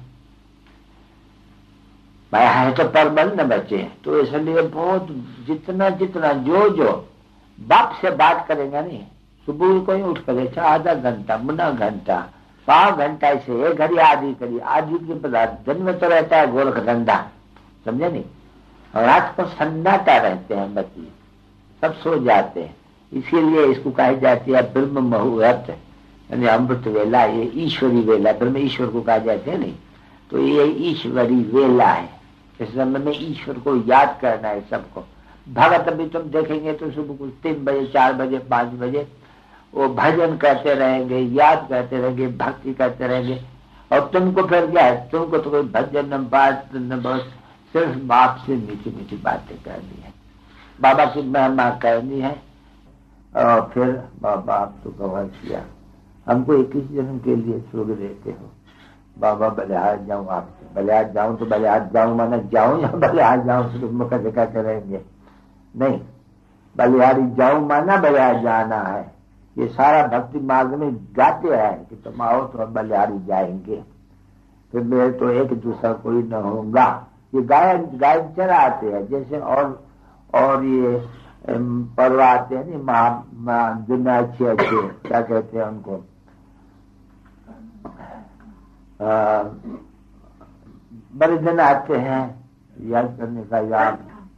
S4: माया है तो परबल न बचे, तो इसलिए बहुत जितना जो बाप से बात करेगा नहीं, सुबह को ही उठ करे, आधा घंटा मुना घंटा 5 घंटा ऐसे 1 घड़ी आदि करी, आदि के पदार्थ दिन में तो रहता है गोरख धंधा, समझे नहीं, रात को सन्नाटा रहते हैं, बच्चे सब सो जाते हैं। इसीलिए इसको कही जाती है ब्रह्म मुहूर्त, यानी अमृत वेला। ये ईश्वरी वेला, ब्रह्म ईश्वर को कहा जाते हैं नहीं, तो ये ईश्वरी वेला है। इस समय में ईश्वर को याद करना है सबको। भगत अभी तुम देखेंगे तो सुबह को 3 बजे 4 बजे 5 बजे वो भजन करते रहेंगे, याद करते रहेंगे, भक्ति करते रहेंगे। और तुमको फिर क्या है, तुमको तो कोई भजन न बात न बस सिर्फ बाप से मीठी मीठी बातें करनी है, बाबा की महिमा करनी है। और फिर बाबा आप तो कवर किया, हमको 21 जन्म के लिए स्वर्ग देते हो बाबा। बलिहार जाऊं आपसे, बलिहार जाऊं तो बलिहार जाऊं माना जाऊं या बलिहार जाऊं सिर्फ मुख दिखाते रहेंगे नहीं, बलिहारी जाऊं माना बलिहार जाना है। ये सारा भक्ति मार्ग में गाते हैं कि तुम आओ तो हम बलिहारी जाएंगे, फिर मेरे तो एक दूसरा कोई न होगा। ये गाय चरा आते हैं जैसे, और ये पर्व आते हैं नहीं, दिन अच्छे क्या कहते हैं उनको, बड़े दिन आते हैं याद करने का याद।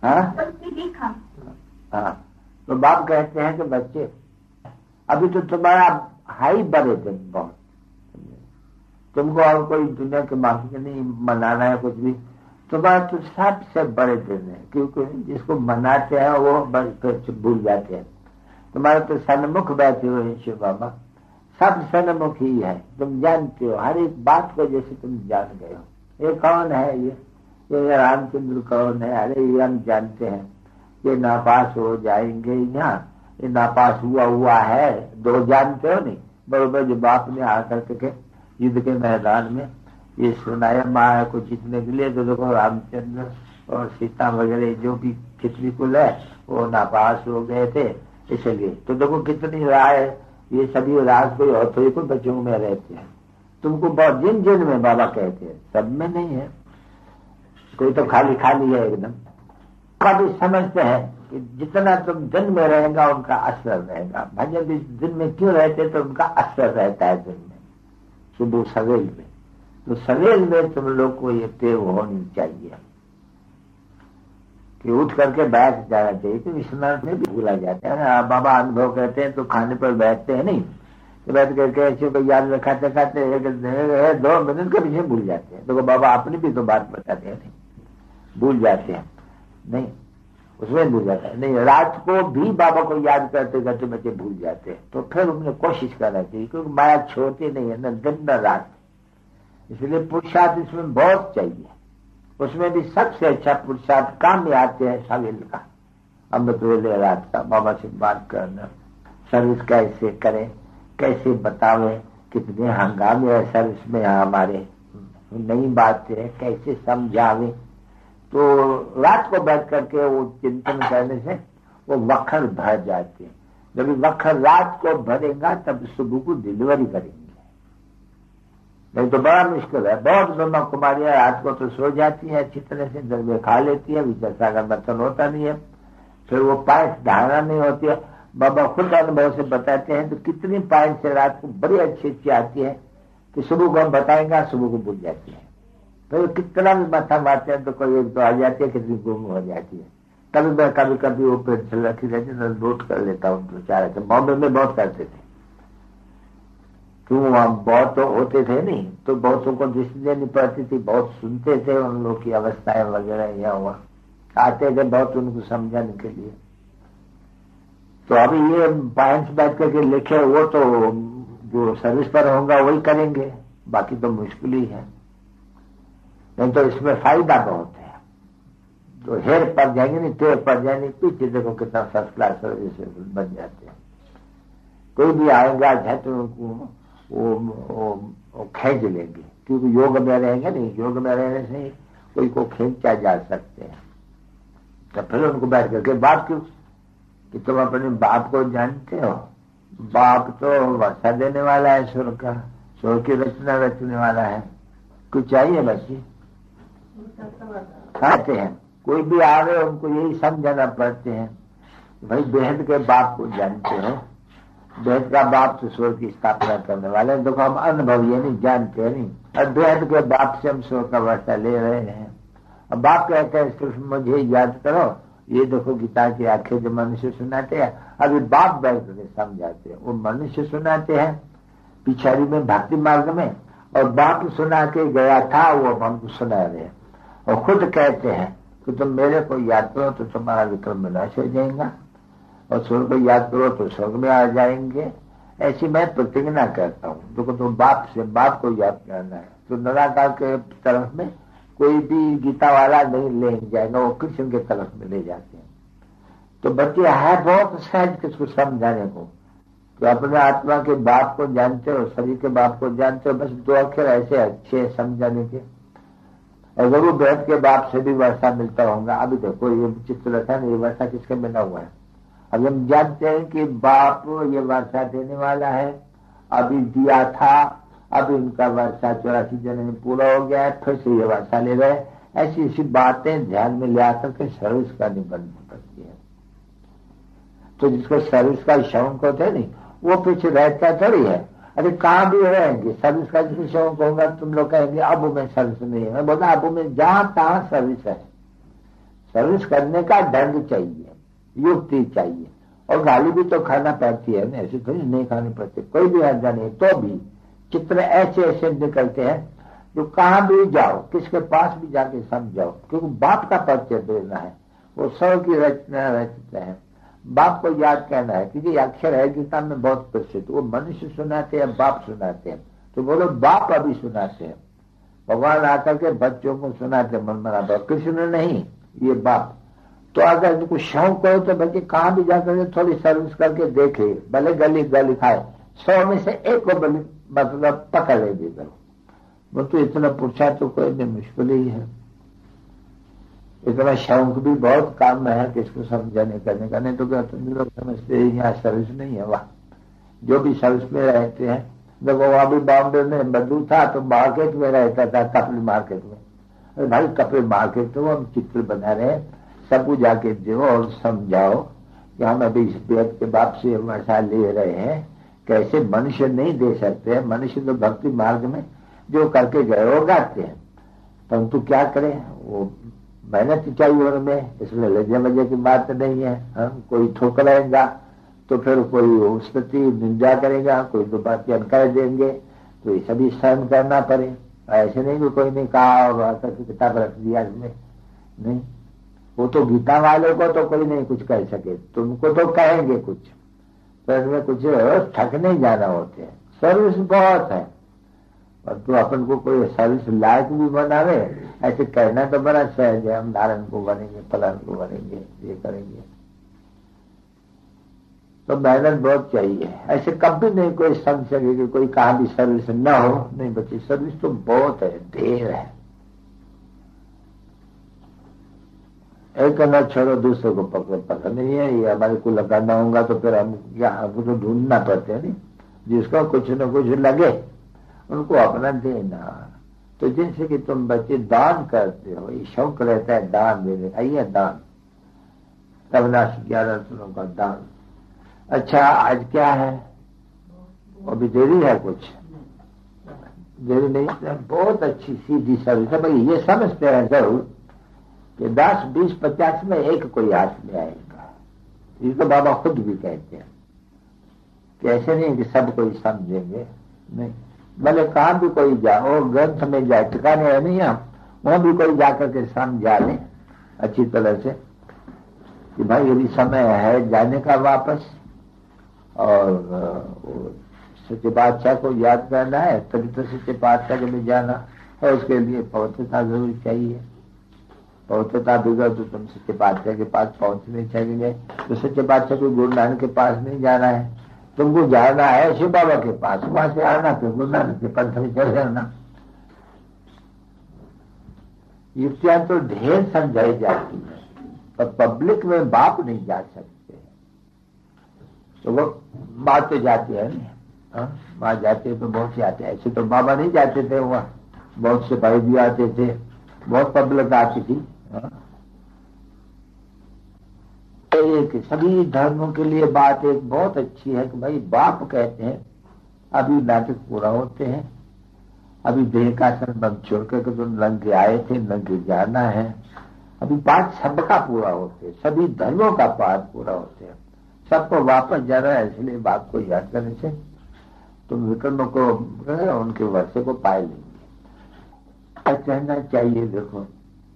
S4: हाँ, तो बाप कहते हैं कि बच्चे अभी तो तुम्हारा हाई बड़े दिन बहुत, तुमको और कोई दुनिया के माफी नहीं मनाना है कुछ भी, तुम्हारा तो सबसे बड़े दिन है। क्योंकि जिसको मनाते हैं वो भूल जाते हैं। तुम्हारे तो सन्मुख बैठे हुए हैं शिव बाबा, सब सन्मुख ही है, तुम जानते हो हर एक बात को, जैसे तुम जान गए हो। ये कौन है, ये रामचंद्र कौन है, अरे ये हम जानते हैं, ये नापास हो जाएंगे यहाँ, ये नापास हुआ है, 2 जानते हो नहीं। बरोबर जो बाप ने आकर के युद्ध के मैदान में ये सुनाया माया को जीतने के लिए, तो देखो रामचंद्र और सीता वगैरह जो भी खिचड़ी कुल है वो नापास हो गए थे, इसलिए तो देखो कितनी राय, ये सभी राज कोई और कोई बच्चों में रहते हैं। तुमको बहुत जिन जिन में बाबा कहते हैं, सब में नहीं है, कोई तो खाली खाली है एकदम। कभी समझते हैं कि जितना तुम दिन में रहेगा उनका असर रहेगा। भजन भी दिन में क्यों रहते, तो उनका असर रहता है दिन में, सुबह सवेल में। तो सवेल में तुम लोग को ये टेव होनी चाहिए कि उठ करके बैठ जाना चाहिए। तो विश्वनाथ में भी भूला जाता है ना, बाबा अनुभव करते हैं तो खाने पर बैठते हैं नहीं, तो बैठ करके ऐसे को याद में खाते खाते 2 मिनट के पीछे भूल जाते हैं। तो बाबा अपनी भी तो बात बताते हैं, नहीं भूल जाते हैं, नहीं उसमें भूल जाता है नहीं। रात को भी बाबा को याद करते करते बच्चे भूल जाते हैं, तो फिर उन्हें कोशिश करना चाहिए, क्योंकि माया छोड़ती नहीं है न दिन न रात, इसलिए पुरुषार्थ इसमें बहुत चाहिए। उसमें भी सबसे अच्छा पुरुषार्थ काम में आते हैं सवेल का, अमृत वेले रात का, बाबा से बात करना, सर्विस कैसे करें, कैसे बतावें, कितने हंगामे है सर्विस में हमारे, नई बातें कैसे समझावे। तो रात को बैठ करके वो चिंतन करने से वो वखर भर जाते हैं। जब वखर रात को भरेगा तब सुबह को डिलीवरी करेंगे, नहीं तो बड़ा मुश्किल है। बहुत ब्रह्मा कुमारियां रात को तो सो जाती है अच्छी तरह से, दरबे खा लेती है, विचर्चा का बर्तन होता नहीं है, फिर वो पाइप धारणा नहीं होती है। बाबा खुद अनुभव से बताते हैं तो कितनी पाइप से रात को बड़ी अच्छी आती है कि सुबह को हम बताएंगे, सुबह को भूल जाती है। तो कितना भी माथा मारते हैं तो कोई एक तो आ जाती है, कितनी गुम हो जाती है। कभी कभी वो पेट से रखी रहती है, नोट कर लेता हूँ। 2-4 बॉम्बे में बहुत करते थे, क्यों वहां बहुत तो होते थे नहीं, तो बहुतों को दृष्टि देनी पड़ती थी, बहुत सुनते थे उन लोग की अवस्थाएं वगैरह, यहाँ हुआ आते थे बहुत उनको समझाने के लिए। तो अभी ये पॉइंट्स बैठ करके लिखे, वो तो जो सर्विस पर होगा वही करेंगे, बाकी तो मुश्किल ही है। नहीं तो इसमें फायदा बहुत है। तो हेर पर जाएंगे नहीं, टेर पर जाएंगे, पीछे देखो कितना फर्स्ट क्लास सर्विस बन जाते हैं। कोई भी आएगा झट उनको वो खींच लेंगे, क्योंकि योग में रहेंगे नहीं, योग में रहने से कोई को खींचा जा सकते हैं। तो फिर उनको बैठ करके बाप क्यों कि तुम अपने बाप को जानते हो, बाप तो वर्षा देने वाला है, स्वर्ग का, स्वर्ग की रचना रचने वाला है। कुछ चाहिए बच्चे खाते हैं, कोई भी आ रहे उनको यही समझाना पड़ते हैं, भाई बेहद के बाप को जानते हो, बेहद का बाप तो स्वर्ग की स्थापना करने वाले हैं। देखो हम अनुभव ये नहीं जानते नहीं, और बेहद के बाप से हम स्वर्ग का वर्षा ले रहे हैं, अब बाप कहते हैं सिर्फ मुझे याद करो, ये देखो गीता की आंखें जो मनुष्य सुनाते हैं, अभी बाप बैठ करके समझाते हैं। वो मनुष्य सुनाते हैं पिछाड़ी में भक्ति मार्ग में, और बाप सुना के गया था वो हमको सुना रहे हैं। और खुद कहते हैं कि तुम मेरे को याद करो तो तुम्हारा विक्रम विनाश हो जाएगा, और स्वर्ग को याद करो तो स्वर्ग में आ जाएंगे। ऐसी मैं प्रतिज्ञा करता हूँ। देखो तो बाप से बाप को याद करना है तो निराकार के तरफ में कोई भी गीता वाला नहीं ले जाएगा, वो कृष्ण के तरफ में ले जाते हैं। तो बच्चे है बहुत सहज किसको समझाने को, तो अपने आत्मा के बाप को जानते हो, शरीर के बाप को जानते हो, बस 2 अक्षर ऐसे अच्छे समझाने के। और गुरु बैठ के बाप से भी वर्षा मिलता होगा। अभी देखो ये चित्र रखा है, ये वर्षा किसके मिला हुआ है। अब हम जानते हैं कि बाप ये वर्षा देने वाला है, अभी दिया था, अब इनका वर्षा 84 जन्म में पूरा हो गया है, फिर से ये वर्षा ले रहे। ऐसी ऐसी बातें ध्यान में ले आकर के सर्विस करनी पड़ती है। तो जिसको सर्विस का शौक होता है नहीं, वो पीछे रहता थोड़ी है। अरे कहाँ भी रहेंगे, सर्विस का जिसको शौक होगा तुम लोग कहेंगे अब में सर्विस नहीं है। मैं बोला अब में जहां तहां सर्विस है। सर्विस करने का ढंग चाहिए, युक्ति चाहिए, और गाली भी तो खाना पड़ती है ना, ऐसे थोड़ी नहीं खानी पड़ती, कोई भी हर्जा नहीं। तो भी चित्र ऐसे ऐसे निकलते हैं जो कहाँ भी जाओ, किसके पास भी जाके समझाओ, क्योंकि बाप का परिचय देना है। वो 100 की रचना रचते हैं, बाप को याद करना है, क्योंकि अक्षर है गीता में बहुत प्रसिद्ध। वो मनुष्य सुनाते हैं, बाप सुनाते हैं। तो बोलो बाप अभी सुनाते हैं, भगवान आकर के बच्चों को सुनाते मन मना, कृष्ण नहीं, ये बाप। तो अगर इनको शौक हो तो बच्चे कहाँ भी जाकर थोड़ी सर्विस करके देखे, भले गली गली खाए, 100 में से 1 को भले मतलब पकड़ ले दी करो। वो तो इतना पूछा तो कोई नहीं, मुश्किल ही है। इतना शौक भी बहुत काम है किसको समझाने करने का। नहीं तो क्या तुम लोग समझते हैं यहाँ सर्विस नहीं है। वाह, जो भी सर्विस में रहते हैं, देखो वहां भी बॉम्बे में बंधु था तो मार्केट में रहता था, कपड़े मार्केट में। अरे भाई कपड़े मार्केट तो हम चित्र बना रहे हैं, सबको जाके दो और समझाओ कि हम अभी इस पेट के बाप से वर्षा ले रहे हैं। कैसे मनुष्य नहीं दे सकते हैं, मनुष्य तो भक्ति मार्ग में जो करके गए वो गाते हैं, परंतु क्या करें, वो मेहनत चाहिए उनमें, इसलिए लज्जा मजे की बात नहीं है। कोई ठोकरेगा तो फिर कोई उस प्रति निंदा करेगा, कोई 2 बातें कर देंगे, तो ये सभी सहन करना पड़े। ऐसे नहीं कि कोई नहीं कहा और किताब रख दिया इसमें, नहीं। वो तो गीता वाले को तो कोई नहीं कुछ कह सके, तुमको तो कहेंगे कुछ, पर इसमें कुछ थक नहीं जाना होते हैं। सर्विस बहुत है, और तो अपन को कोई सर्विस लायक भी बनावे, ऐसे कहना तो बड़ा सहज है, हम नारायण को बनेंगे, फलान को बनेंगे, ये करेंगे। तो मेहनत बहुत चाहिए। ऐसे कभी नहीं कोई समझ सके कि कोई कहाँ भी सर्विस न हो, नहीं बच्चे, सर्विस तो बहुत है, ढेर है। एक न छोड़ो दूसरे को पकड़ नहीं है, ये हमारे को लगाना होगा तो फिर हमको तो ढूंढना पड़ता है नहीं, जिसको कुछ न कुछ लगे उनको अपना देना। तो जैसे कि तुम बच्चे दान करते हो, ये शौक रहता है दान देने का, ये दान तबनाश 11 रत्नों का दान। अच्छा आज क्या है, अभी देरी है, कुछ देरी नहीं, बहुत अच्छी सीधी सर्विस है भाई। ये समझते हैं जरूर कि 10, 20, 50 में एक कोई हाथ में आएगा। ये तो बाबा खुद भी कहते हैं कि ऐसे नहीं कि सब कोई समझेंगे, नहीं। भले कहाँ भी कोई जाओ, ग्रंथ में जाए, ठिकाने है नहीं, वहां भी कोई जाकर के समझा ले अच्छी तरह से कि भाई यदि समय है जाने का वापस, और सच्चे बादशाह को याद करना है, तभी तो सच्चे बादशाह के लिए जाना है। उसके लिए पवित्रता जरूर चाहिए। पवित्रता बिगड़ तो तुम सच्चे बादशाह के पास पहुंच नहीं सकेंगे। तो सच्चे बादशाह को गुरु नानक के पास नहीं जाना है, तुमको जाना है शिव बाबा के पास, वहां से आना, फिर गुरु नानक के पंथ में चल जाना। युक्तियां तो ढेर समझाई जाती है, पर पब्लिक में बाप नहीं जा सकते। तो वो बात तो जाती है ना, वहां जाते तो बहुत से आते, ऐसे तो बाबा नहीं जाते थे, वहां बहुत से भाई भी आते थे, बहुत पब्लिक आती थी। एक सभी धर्मों के लिए बात एक बहुत अच्छी है कि भाई बाप कहते हैं अभी नाटक पूरा होते हैं, अभी देह का संबंध छोड़कर के तो नंगे आए थे, नंगे जाना है। अभी पाठ सबका पूरा होते, सभी धर्मों का पाठ पूरा होते हैं, सबको वापस जाना है। इसलिए बात को याद करने से तुम विक्रमों को उनके वर्षे को पाए लेंगे। कहना चाहिए देखो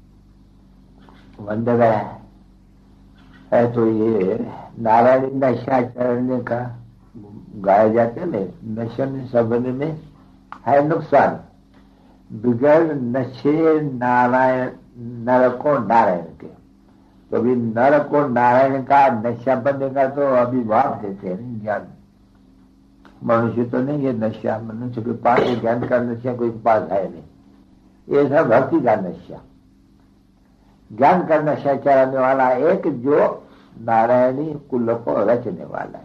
S4: वंदर है तो ये नारायण नशा चढ़ने का गाया जाते हैं। नशा शब्द में है नुकसान, बिगड़ नशे नारायण नर को नारायण के। तो अभी नर को नारायण का नशा बनेगा तो अभी भाव देते हैं ज्ञान। मनुष्य तो नहीं ये नशा, मनुष्य के पास ज्ञान का नशा कोई पास है नहीं, ये सब भक्ति का नशा। ज्ञान का नशा चढ़ाने वाला एक जो नारायणी कुल को रचने वाला है।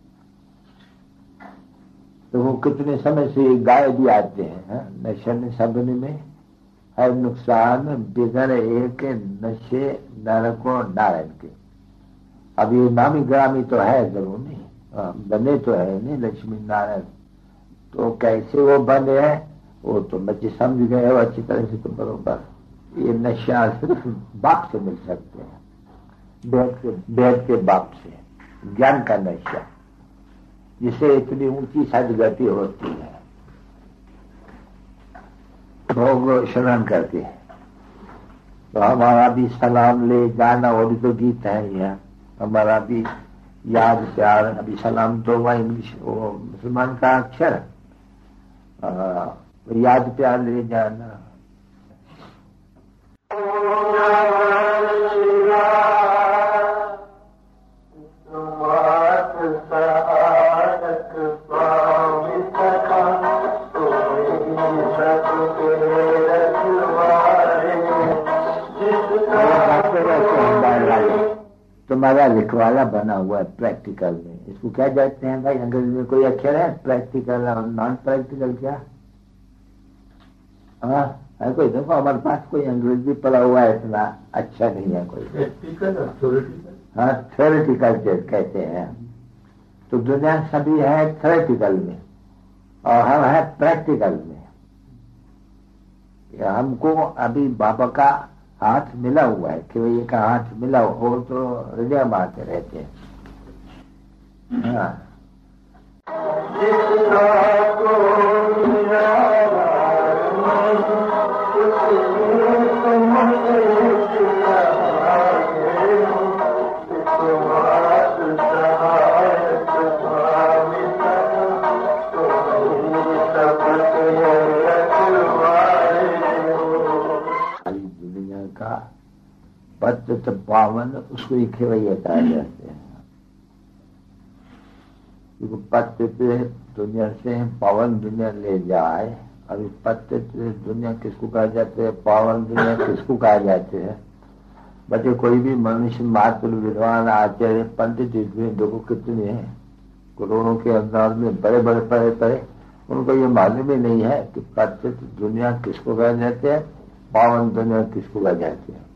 S4: तो वो कितने समय से गाय भी आते हैं नशन शब्द में है नुकसान, बिगड़ एक नशे नर को नारायण के। अब ये नामी ग्रामी तो है जरूर नहीं, बने तो है नहीं लक्ष्मी नारायण, तो कैसे वो बने हैं वो तो बच्चे समझ गए हो अच्छी तरह से। तो बरोबर ये नशा सिर्फ बाप से मिल सकते हैं, वेद के बाप से, ज्ञान का नशा जिसे इतनी ऊंची सदगति होती है भोग शरण करके। तो हमारा भी सलाम ले जाना, वो भी तो गीत है यह, हमारा भी याद प्यार। अभी सलाम तो वह इंग्लिश वो मुसलमान का अक्षर, याद प्यार ले जाना। तुम्हारा लिखवाला बना हुआ है प्रैक्टिकल में, इसको क्या कहते हैं भाई अंग्रेजी में? कोई अक्षर है प्रैक्टिकल और नॉन प्रैक्टिकल? क्या है कोई? देखो हमारे पास कोई अंग्रेजी पढ़ा हुआ है इतना अच्छा नहीं है कोई। प्रैक्टिकल और थ्योरेटिकल, हाँ थ्योरेटिकल कहते हैं। तो दुनिया सभी है थ्योरेटिकल में और हम है प्रैक्टिकल में। हमको अभी बाबा का हाथ मिला हुआ है कि ये का हाथ मिला हो तो हृदय मारते रहते हैं। हाँ पतित पावन उसको ही खेवैया कहा जाते हैं। क्योंकि पतित दुनिया से पावन दुनिया ले जाए। अभी पतित दुनिया किसको कहा जाते हैं, पावन दुनिया किसको कहा जाते हैं? बच्चे कोई भी मनुष्य मात्र विद्वान आचार्य पंडित देखो कितने हैं, करोड़ों के अंदाज में बड़े बड़े पड़े, उनको ये मालूम ही नहीं है कि पतित दुनिया किसको कहा जाते हैं, पावन दुनिया किसको कहा जाते हैं।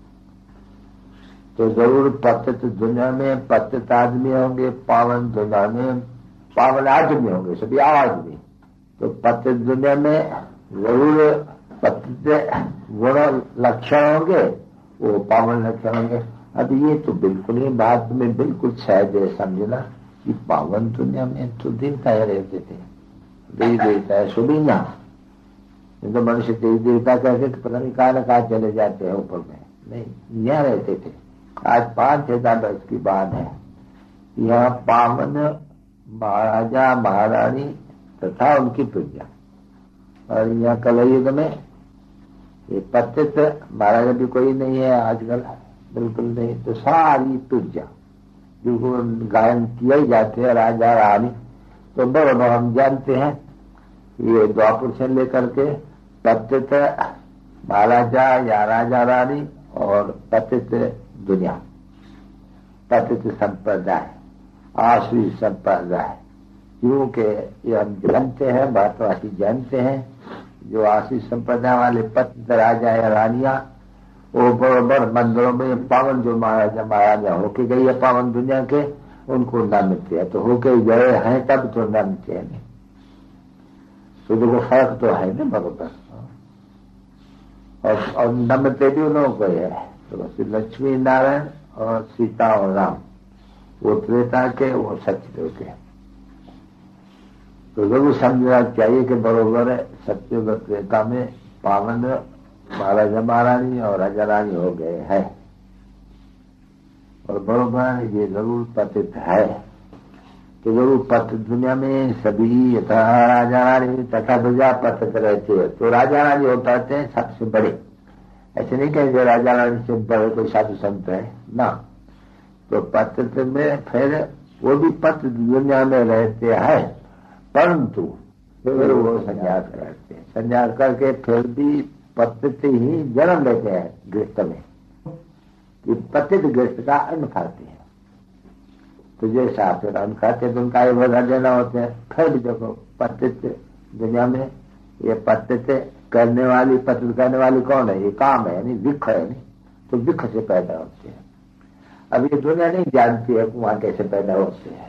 S4: तो जरूर पतित दुनिया में पतित आदमी होंगे, पावन दुनिया में पावन आदमी होंगे, सभी आदमी। तो पतित दुनिया में जरूर पतित गुण लक्षण होंगे, वो पावन लक्षण होंगे। अब ये तो बिल्कुल ही बात में बिल्कुल सहज है समझना कि पावन दुनिया में तो देवता रहते थे, देवी देवता है सुबीना। तो मनुष्य देवी देवता कहते तो पता नहीं कहा चले जाते हैं ऊपर में, नहीं यहाँ रहते थे। आज 5,000 वर्ष की बात है। यहाँ पावन महाराजा महारानी तथा उनकी प्रजा, और यहाँ कलयुग में ये पतित महाराजा भी कोई नहीं है आजकल, बिल्कुल नहीं। तो सारी प्रजा जो गायन किए ही जाते हैं राजा रानी, तो बराबर हम जानते हैं ये द्वापर से लेकर के पतित महाराजा या राजा रानी और पतित दुनिया, पतित संप्रदाय, आश्री संप्रदाय, क्योंकि ये हम जानते हैं, भारतवासी जानते हैं, जो आश्री संप्रदाय वाले पतित राजा या रानियां वो बराबर मंदिरों में पावन जो महाराजा महाराजा होके गई है पावन दुनिया के, उनको न मिलते हैं। तो होके गए हैं तब तो न मिलते हैं। तो देखो फर्क तो है ना बराबर। और नमते भी लोगों को है, तो श्री लक्ष्मी नारायण और सीता और राम, वो त्रेता के, वो सत्यदेव के। तो जरूर समझना चाहिए कि बरोबर है, सत्ययुग त्रेता में पावन महाराजा महारानी और राजा रानी हो गए हैं, और बरोबर ये जरूर पतित है। तो जरूर पतित दुनिया में सभी यथा राजा रानी तथा प्रजा पतित रहते हैं। तो राजा रानी होता है सबसे बड़े, ऐसे नहीं कहेंगे राजा रानी से बड़े कोई साधु संत है ना। तो पतित में फिर वो भी पतित दुनिया में रहते हैं, परंतु फिर वो संन्यास करते हैं। संन्यास करके फिर भी पतित ही जन्म लेते हैं गृहस्थ में, कि पतित गृहस्थ का अन्न खाते हैं। तो जैसा फिर अन्न खाते तो उनका बधा देना होते हैं। फिर भी देखो पतित दुनिया में ये पतित करने वाली, पतित करने वाली कौन है? ये काम है नहीं, विख है नहीं, तो विख से पैदा होते हैं। अब ये दुनिया नहीं जानती है कि वहां कैसे पैदा होते हैं।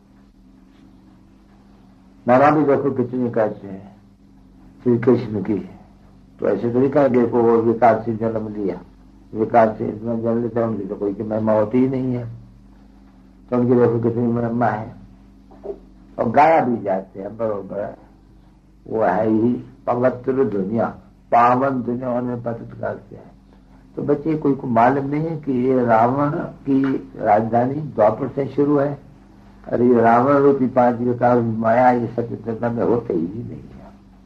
S4: नाना भी देखो कितनी कहते हैं श्री कृष्ण की, तो ऐसे तो नहीं कहेंगे को वो विकास से जन्म लिया, विकास से इतना जन्म लेते हैं, उनकी तो कोई की महिमा होती ही नहीं है। तो उनकी देखो कितनी महिमा है, और गाया भी जाते हैं बरोबर। वो है ही पवित्र दुनिया, पावन दुनिया उन्हें पतित करते हैं। तो बच्चे कोई को मालूम नहीं है कि ये रावण की राजधानी द्वापर से शुरू है, और ये रावण रूपी 5 विकार माया ये सत्यता में होते ही नहीं है।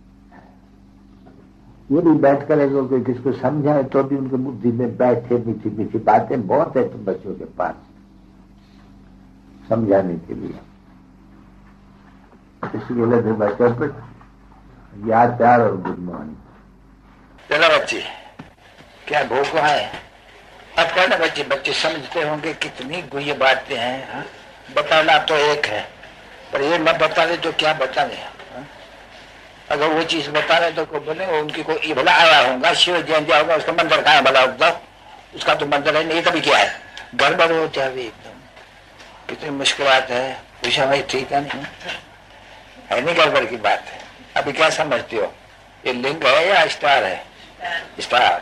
S4: ये भी बैठ कर अगर कोई किसको समझाए तो भी उनके बुद्धि में बैठे मीठी मीठी बातें बहुत है तुम बच्चों के पास समझाने के लिए। इसलिए लगे बच्चों पर याद प्यार और गुड मॉर्निंग।
S5: चलो बच्चे, क्या भूख है? अब कहना बच्चे, बच्चे समझते होंगे कितनी गुह्य बातें हैं। हाँ? बताना तो एक है, पर ये न बता दे तो क्या बता दे। अगर वो चीज बता रहे तो को बोले उनकी कोई भला आया होगा, शिव जयंती होगा, उसका मंदिर कहाँ है भला होगा? उसका तो मंदिर है नहीं, कभी क्या है, गड़बड़ हो जाए एकदम। कितनी मुश्किलात है। पूछा भाई ठीक है नहीं है, नहीं गड़बड़ की बात है। अभी क्या समझते हो, ये लिंग है या स्टार है? स्टार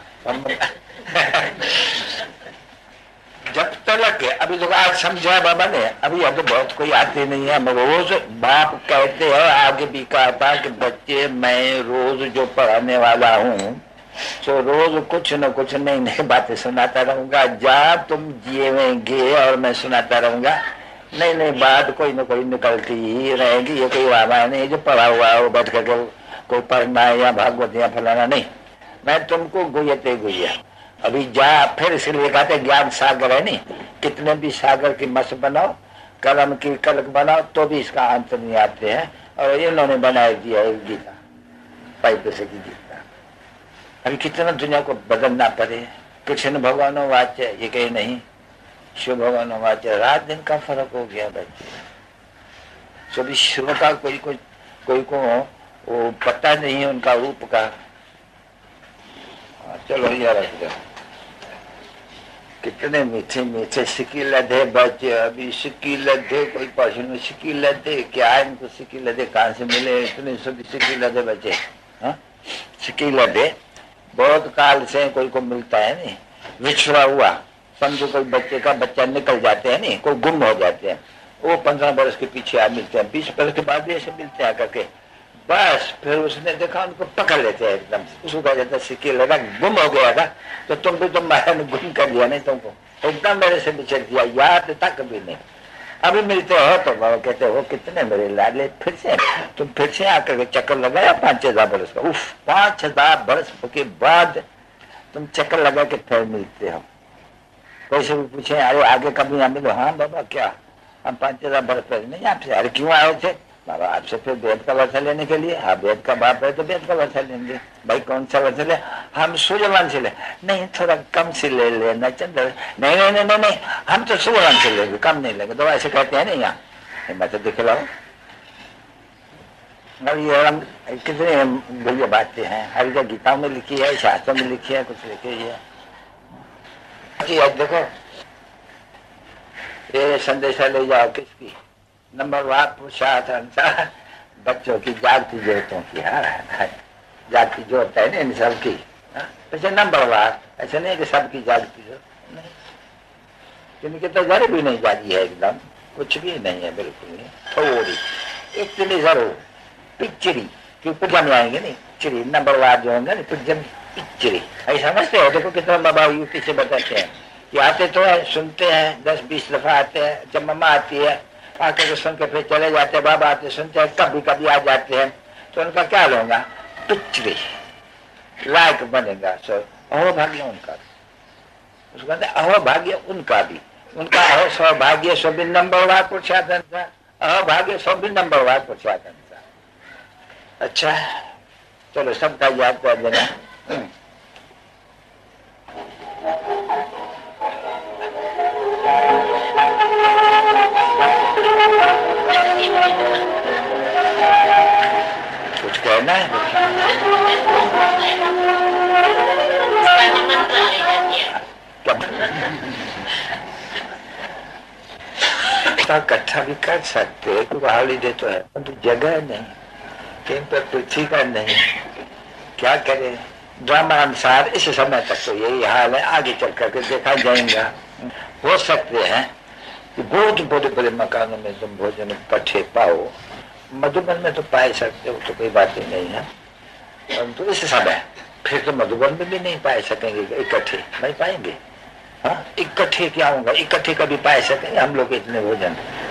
S5: जब तक अभी तो आज समझा बाबा ने, अभी अब तो बहुत कोई आते नहीं है। रोज बाप कहते हैं, आगे भी कहा था कि बच्चे मैं रोज जो पढ़ाने वाला हूँ तो रोज कुछ न कुछ नई नई बातें सुनाता रहूंगा। जा तुम जिएंगे और मैं सुनाता रहूंगा, नई नई बात कोई न कोई निकलती ही रहेगी। ये कोई रामायण नहीं जो पढ़ा हुआ है वो बैठ करके कोई पढ़ना है या भागवत या फलाना नहीं। मैं तुमको गुयते गुया अभी जा, फिर इसलिए कहते ज्ञान सागर है नहीं, कितने भी सागर की मस बनाओ, कलम की कलक बनाओ तो भी इसका अंत नहीं आते हैं। और इन्होंने बना दिया एक गीता, 5 पैसे की गीता। अभी कितना दुनिया को बदलना पड़े। कृष्ण भगवान वाच्य ये कहीं नहीं, शिव भगवान वाच्य, रात दिन का फर्क हो गया बच्चे। सभी शिव का कोई को वो पता नहीं है उनका रूप का। चलो यार कितने मीठे मीठे सिक्की लदे बच्चे। अभी सिक्की लदे कोई पास में सिक्की लदे, क्या है इनको सिक्की लदे कहाँ से मिले? इतने सभी सिक्की लदे बच्चे। हाँ सिक्की लदे बहुत काल से कोई को मिलता है नहीं। विछड़ा हुआ समझो कोई बच्चे का बच्चा निकल जाते हैं नहीं, कोई गुम हो जाते हैं, वो 15 वर्ष के पीछे आ मिलते हैं, 20 वर्ष के बाद भी ऐसे मिलते हैं करके। बस फिर उसने देखा उनको पकड़ लेते हैं एकदम से। उसको कहा जाता है सिक्की लगा, गुम हो गया था तो तुम भी तो माया ने गुम कर लिया नहीं, तुमको एकदम मेरे से बिछड़ दिया, याद तक भी नहीं। अभी मिलते हो तो बाबा कहते हो कितने मेरे लाले, फिर से तुम फिर से आकर चक्कर लगाया 5,000 बरस का। उफ 5,000 बरस के बाद तुम चक्कर लगा के फिर मिलते हो। कोई से भी पूछे अरे आगे कभी ना मिलो? हाँ बाबा क्या हम 5,000 बरस पहले नहीं आपसे। अरे क्यों आए थे? बाबा आपसे फिर वेद का वर्षा लेने के लिए। हाँ वेद का बाप है तो वेद का वर्षा लेंगे। भाई कौन सा वर्षा ले? हम सूर्यवान से ले। नहीं थोड़ा कम से ले लेना चंद्र। नहीं नहीं नहीं नहीं नहीं हम तो सूर्यवान से लेंगे, कम नहीं लेंगे। तो ऐसे कहते हैं नहीं यहाँ, मैं तो दिखलाओ। अब ये हम कितने बढ़िया बातें हैं, हर जगह गीताओं में लिखी है, शास्त्रों में लिखी है, कुछ लिखी है। देखो ये संदेशा ले जाओ किसकी? नंबर 1 पुरुषार्थ बच्चों की जागती जरूरतों की जागती जरूरत है ना इन सब की। वैसे नंबरवार ऐसे नहीं कि सबकी जागती जरूरत नहीं, जिनकी तो जरूर भी नहीं जागी है, एकदम कुछ भी नहीं है, बिल्कुल नहीं, थोड़ी इतनी जरूर पिक्चरी कि पिज्जा आएंगे नहीं, चिड़ी नंबरवार जो होंगे ना पिज्जा पिक्चरी ऐसा समझते हो। देखो कितना बाबा यूपी से बताते हैं कि आते तो है, सुनते हैं 10-20 दफा आते हैं, जब मम्मा आती है आके तो सुन के फिर चले जाते हैं, बाबा आते सुनते हैं, कभी कभी आ जाते हैं, तो उनका क्या लूंगा पिक्चरी लायक बनेगा। सो अहोभाग्य उनका, उसको कहते अहोभाग्य उनका भी, उनका अहो सौभाग्य सो भी नंबरवार पुरुषार्थन था, अहोभाग्य सो भी नंबरवार पुरुषार्थन था। अच्छा चलो सबका याद कर देना। कुछ कहना है? इकट्ठा भी कर सकते क्योंकि हॉलीडे तो है, परंतु जगह नहीं, कहीं पर पृथ्वी का नहीं, क्या करें। ड्रामा अनुसार इस समय तक तो यही हाल है, आगे चल करके देखा जाएगा। हो सकते हैं कि बहुत बड़े बड़े मकानों में तुम भोजन इकट्ठे पाओ, मधुबन में तो पाए सकते हो, तो कोई बात ही नहीं है, परंतु इस समय फिर तो मधुबन में भी नहीं पाए सकेंगे इकट्ठे, नहीं पाएंगे। हाँ इकट्ठे क्या होगा, इकट्ठे कभी पाए सकेंगे हम लोग इतने भोजन?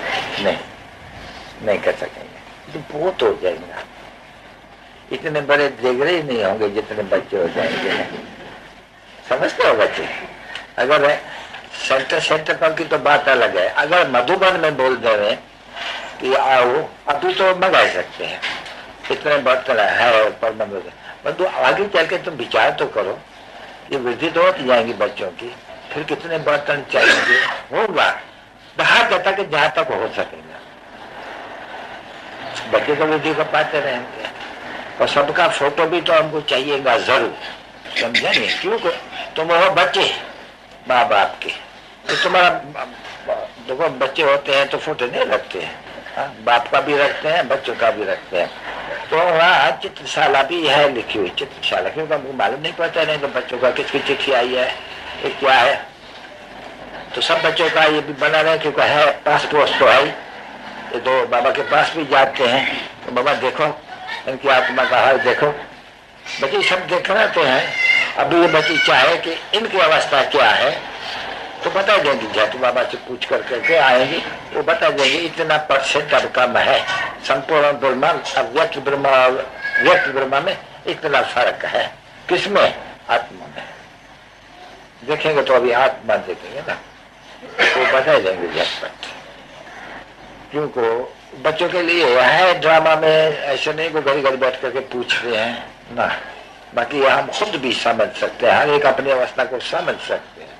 S5: नहीं कर सकेंगे, तो बहुत हो जाएगा। इतने बड़े देगरे ही नहीं होंगे जितने बच्चे हो जाएंगे। समझते हो बच्चे? अगर सेंटर पर की तो बात अलग है, अगर मधुबन में बोल दे रहे कि आओ, अभी तो मंगा सकते हैं, इतने बर्तन है पर परंतु आगे चल के तुम विचार तो करो, ये वृद्धि तो होती जाएंगी बच्चों की, फिर कितने बर्तन चाहिए होगा, बाहर जाता कि जहां तक हो सकेगा बच्चे तो वृद्धि को पाते रहेंगे। और सबका फोटो भी तो हमको चाहिएगा जरूर, समझेंगे? क्यों को तुम हो बच्चे माँ बाप के, तो तुम्हारा देखो बच्चे होते हैं तो फोटो नहीं रखते हैं, बाप का भी रखते हैं, बच्चों का भी रखते हैं। तो वहाँ चित्रशाला भी है लिखी हुई, चित्रशाला क्योंकि हमको मालूम नहीं पड़ता, नहीं तो बच्चों का किसकी चिट्ठी आई है, ये क्या है, तो सब बच्चों का ये भी बना रहे क्योंकि है, पासपोर्ट तो है। ये तो बाबा के पास भी जाते हैं तो बाबा देखो इनकी आत्मा का हाल देखो, बच्चे सब देखना तो है। अभी ये बच्ची चाहे कि इनकी अवस्था क्या है तो बता देंगी, जैसे बाबा से पूछ करके आएंगी वो बता देंगे इतना % अब कम है, संपूर्ण ब्रह्मा व्यक्त ब्रह्मा में इतना फर्क है, किसमें? आत्मा में। देखेंगे तो अभी आत्मा देखेंगे ना, वो बता देंगे झटपट। क्योंकि बच्चों के लिए है ड्रामा में, ऐसे नहीं को घड़ी घड़ी बैठ करके पूछते हैं ना, बाकी हम खुद भी समझ सकते हैं, हर एक अपनी अवस्था को समझ सकते हैं।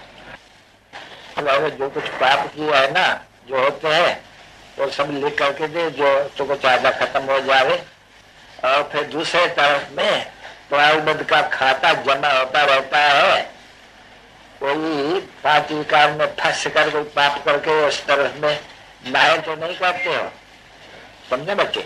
S5: जो कुछ पाप किया है ना, जो होते हैं वो सब लिख करके दे, जो तो चाहता खत्म हो जाए, और फिर दूसरे तरफ में प्रारब्ध का खाता जमा होता रहता है। कोई पांच विकार में फंस कर कोई पाप करके उस तरफ में नाय तो नहीं करते हो, समझे बच्चे?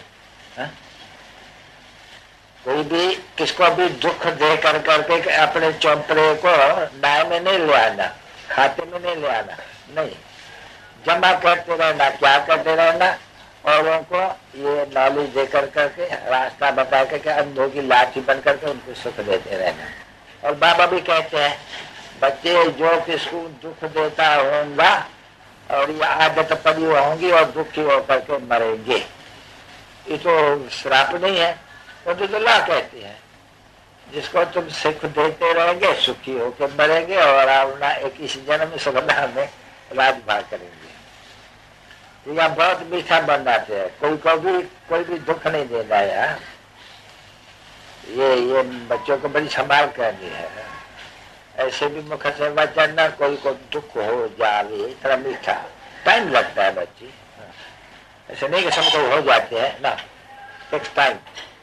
S5: कोई भी किसको भी दुख दे कर करके अपने चौपड़े को नाय में नहीं ले आना, खाते में नहीं ले आना, नहीं, जमा करते रहना। क्या करते रहना? औरों को ये नॉलेज दे कर करके, रास्ता बता करके, अंधों की लाठी बन करके उनको सुख देते रहना। और बाबा भी कहते हैं बच्चे जो किसको दुख देता होगा और ये आदत पड़ी होंगी और दुखी होकर के मरेंगे, ये तो श्राप नहीं है, वो तो ला कहती है। जिसको तुम सुख देते रहेंगे सुखी होकर मरेंगे और अपना एक इस जन्म सगना में राजभाग करेंगे। ये बहुत मीठा बनाते हैं, कोई भी दुख नहीं देना यार। ये बच्चों को बड़ी संभाल करनी है। ऐसे भी मुख से वचन न कोई को दुख हो जावे, इतना मीठा टाइम लगता है बच्ची, ऐसे नहीं कि सबको हो जाते हैं ना, टेक्स टाइम।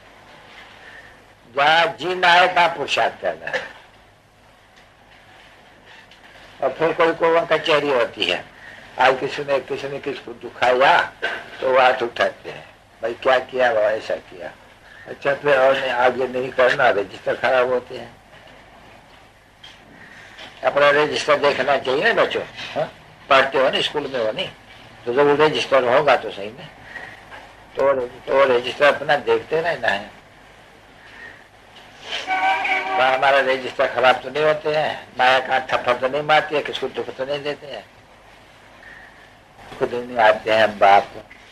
S5: जहाँ जीना है तहाँ पुरुषार्थ करना है। और फिर कोई को कचहरी होती है, आज किसी ने किसको दुखाया तो हाथ उठाते हैं, भाई क्या किया, वो ऐसा किया। अच्छा फिर और आगे नहीं करना, रजिस्टर खराब होते हैं। अपना रजिस्टर देखना चाहिए ना बच्चों, पढ़ते हो ना स्कूल में हो नहीं, तो जब रजिस्टर होगा तो सही में, तो रजिस्टर अपना देखते रहना है। तो हमारा रजिस्टर खराब तो नहीं होते हैं, माया का थप्पड़ तो नहीं मारती है, किसको दुख तो नहीं देते हैं, खुद नहीं आते हैं बाप।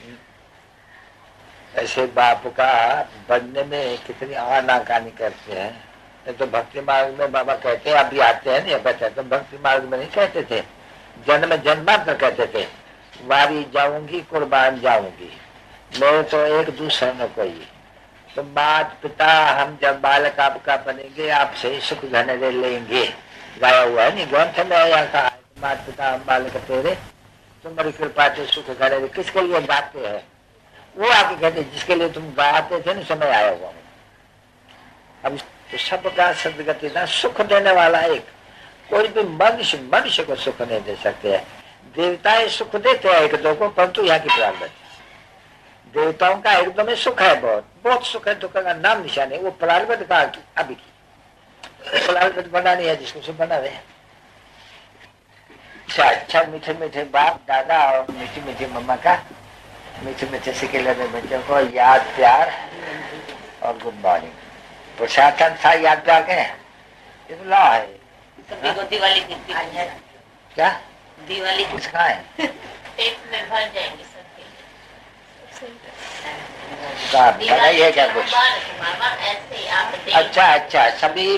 S5: ऐसे बाप का बनने में कितनी आनाकानी करते हैं। तो भक्ति मार्ग में बाबा कहते हैं, अभी आते हैं नहीं कहते, तो भक्ति मार्ग में नहीं कहते थे, जन्म जन्मांतर कहते थे, वारी जाऊंगी कुर्बान जाऊंगी, मैं तो एक दूसरे न कोई। तो माता पिता हम जब बालक आपका बनेंगे, आपसे ही सुख घने लेंगे, गाया हुआ है नहीं ग्रंथ में यहाँ कहा, माता पिता हम बालक तेरे, तुम्हारी कृपा से सुख घने। किसके लिए गाते हैं? वो आके कहते जिसके लिए तुम गाते थे ना, समय आया हुआ। अब तो सबका सदगति ना सुख देने वाला एक, कोई भी मनुष्य को सुख नहीं दे सकते हैं। देवताएं सुख देते हैं एक दो को, परंतु यहाँ की प्रारब्ध, देवताओं का एकदम में सुख है, बहुत सुख है, दुख का नाम निशान है। वो प्रारब्ध का अभी की प्रारब्ध बनानी है, जिसको से बना रहे। अच्छा मीठे मीठे बाप दादा और मीठी मीठी मम्मा का मीठे मीठे सिके लगे बच्चों को याद प्यार और गुड मॉर्निंग। प्रशासन था याद प्यार के ला है
S6: दिवाली
S5: क्या
S6: दिवाली
S5: कुछ खाए
S6: पेट में भर जाएंगे
S5: बताइए क्या कुछ।
S6: ऐसे
S5: अच्छा सभी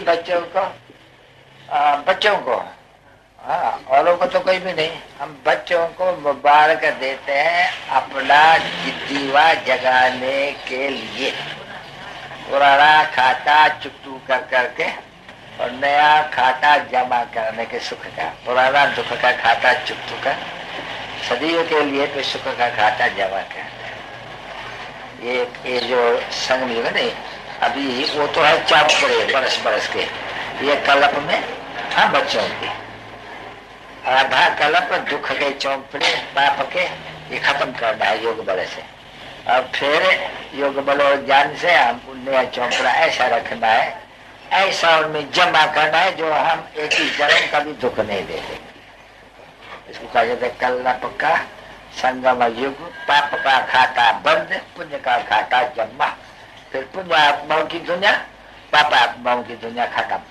S5: बच्चों को हाँ, औरों को तो कोई भी नहीं, हम बच्चों को मुबारक देते हैं अपना जिद्दीवा जगाने के लिए। पुराना खाता चुकतू कर करके और नया खाता जमा करने के सुख का, पुराना दुख का खाता चुकतू कर सदियों के लिए तो सुख का खाता जमा कर। ये जो संग मिलेगा नहीं अभी, वो तो है चापड़े बरस के, ये कलप में हाँ बच्चों के आधा कलप दुख के चौपड़े पाप के, ये खत्म करना है योग बल से। और फिर योग बल और ज्ञान से हमको नया चौपड़ा ऐसा रखना है, ऐसा उनमें जमा करना है जो हम एक ही जन्म का भी दुख नहीं देते। इसको कहा जाता है कलप का संगम युग, पाप का खाता बंद, पुण्य का खाता जमा। फिर पुण्य आत्माओं की दुनिया, पाप आत्माओं की दुनिया खत्म।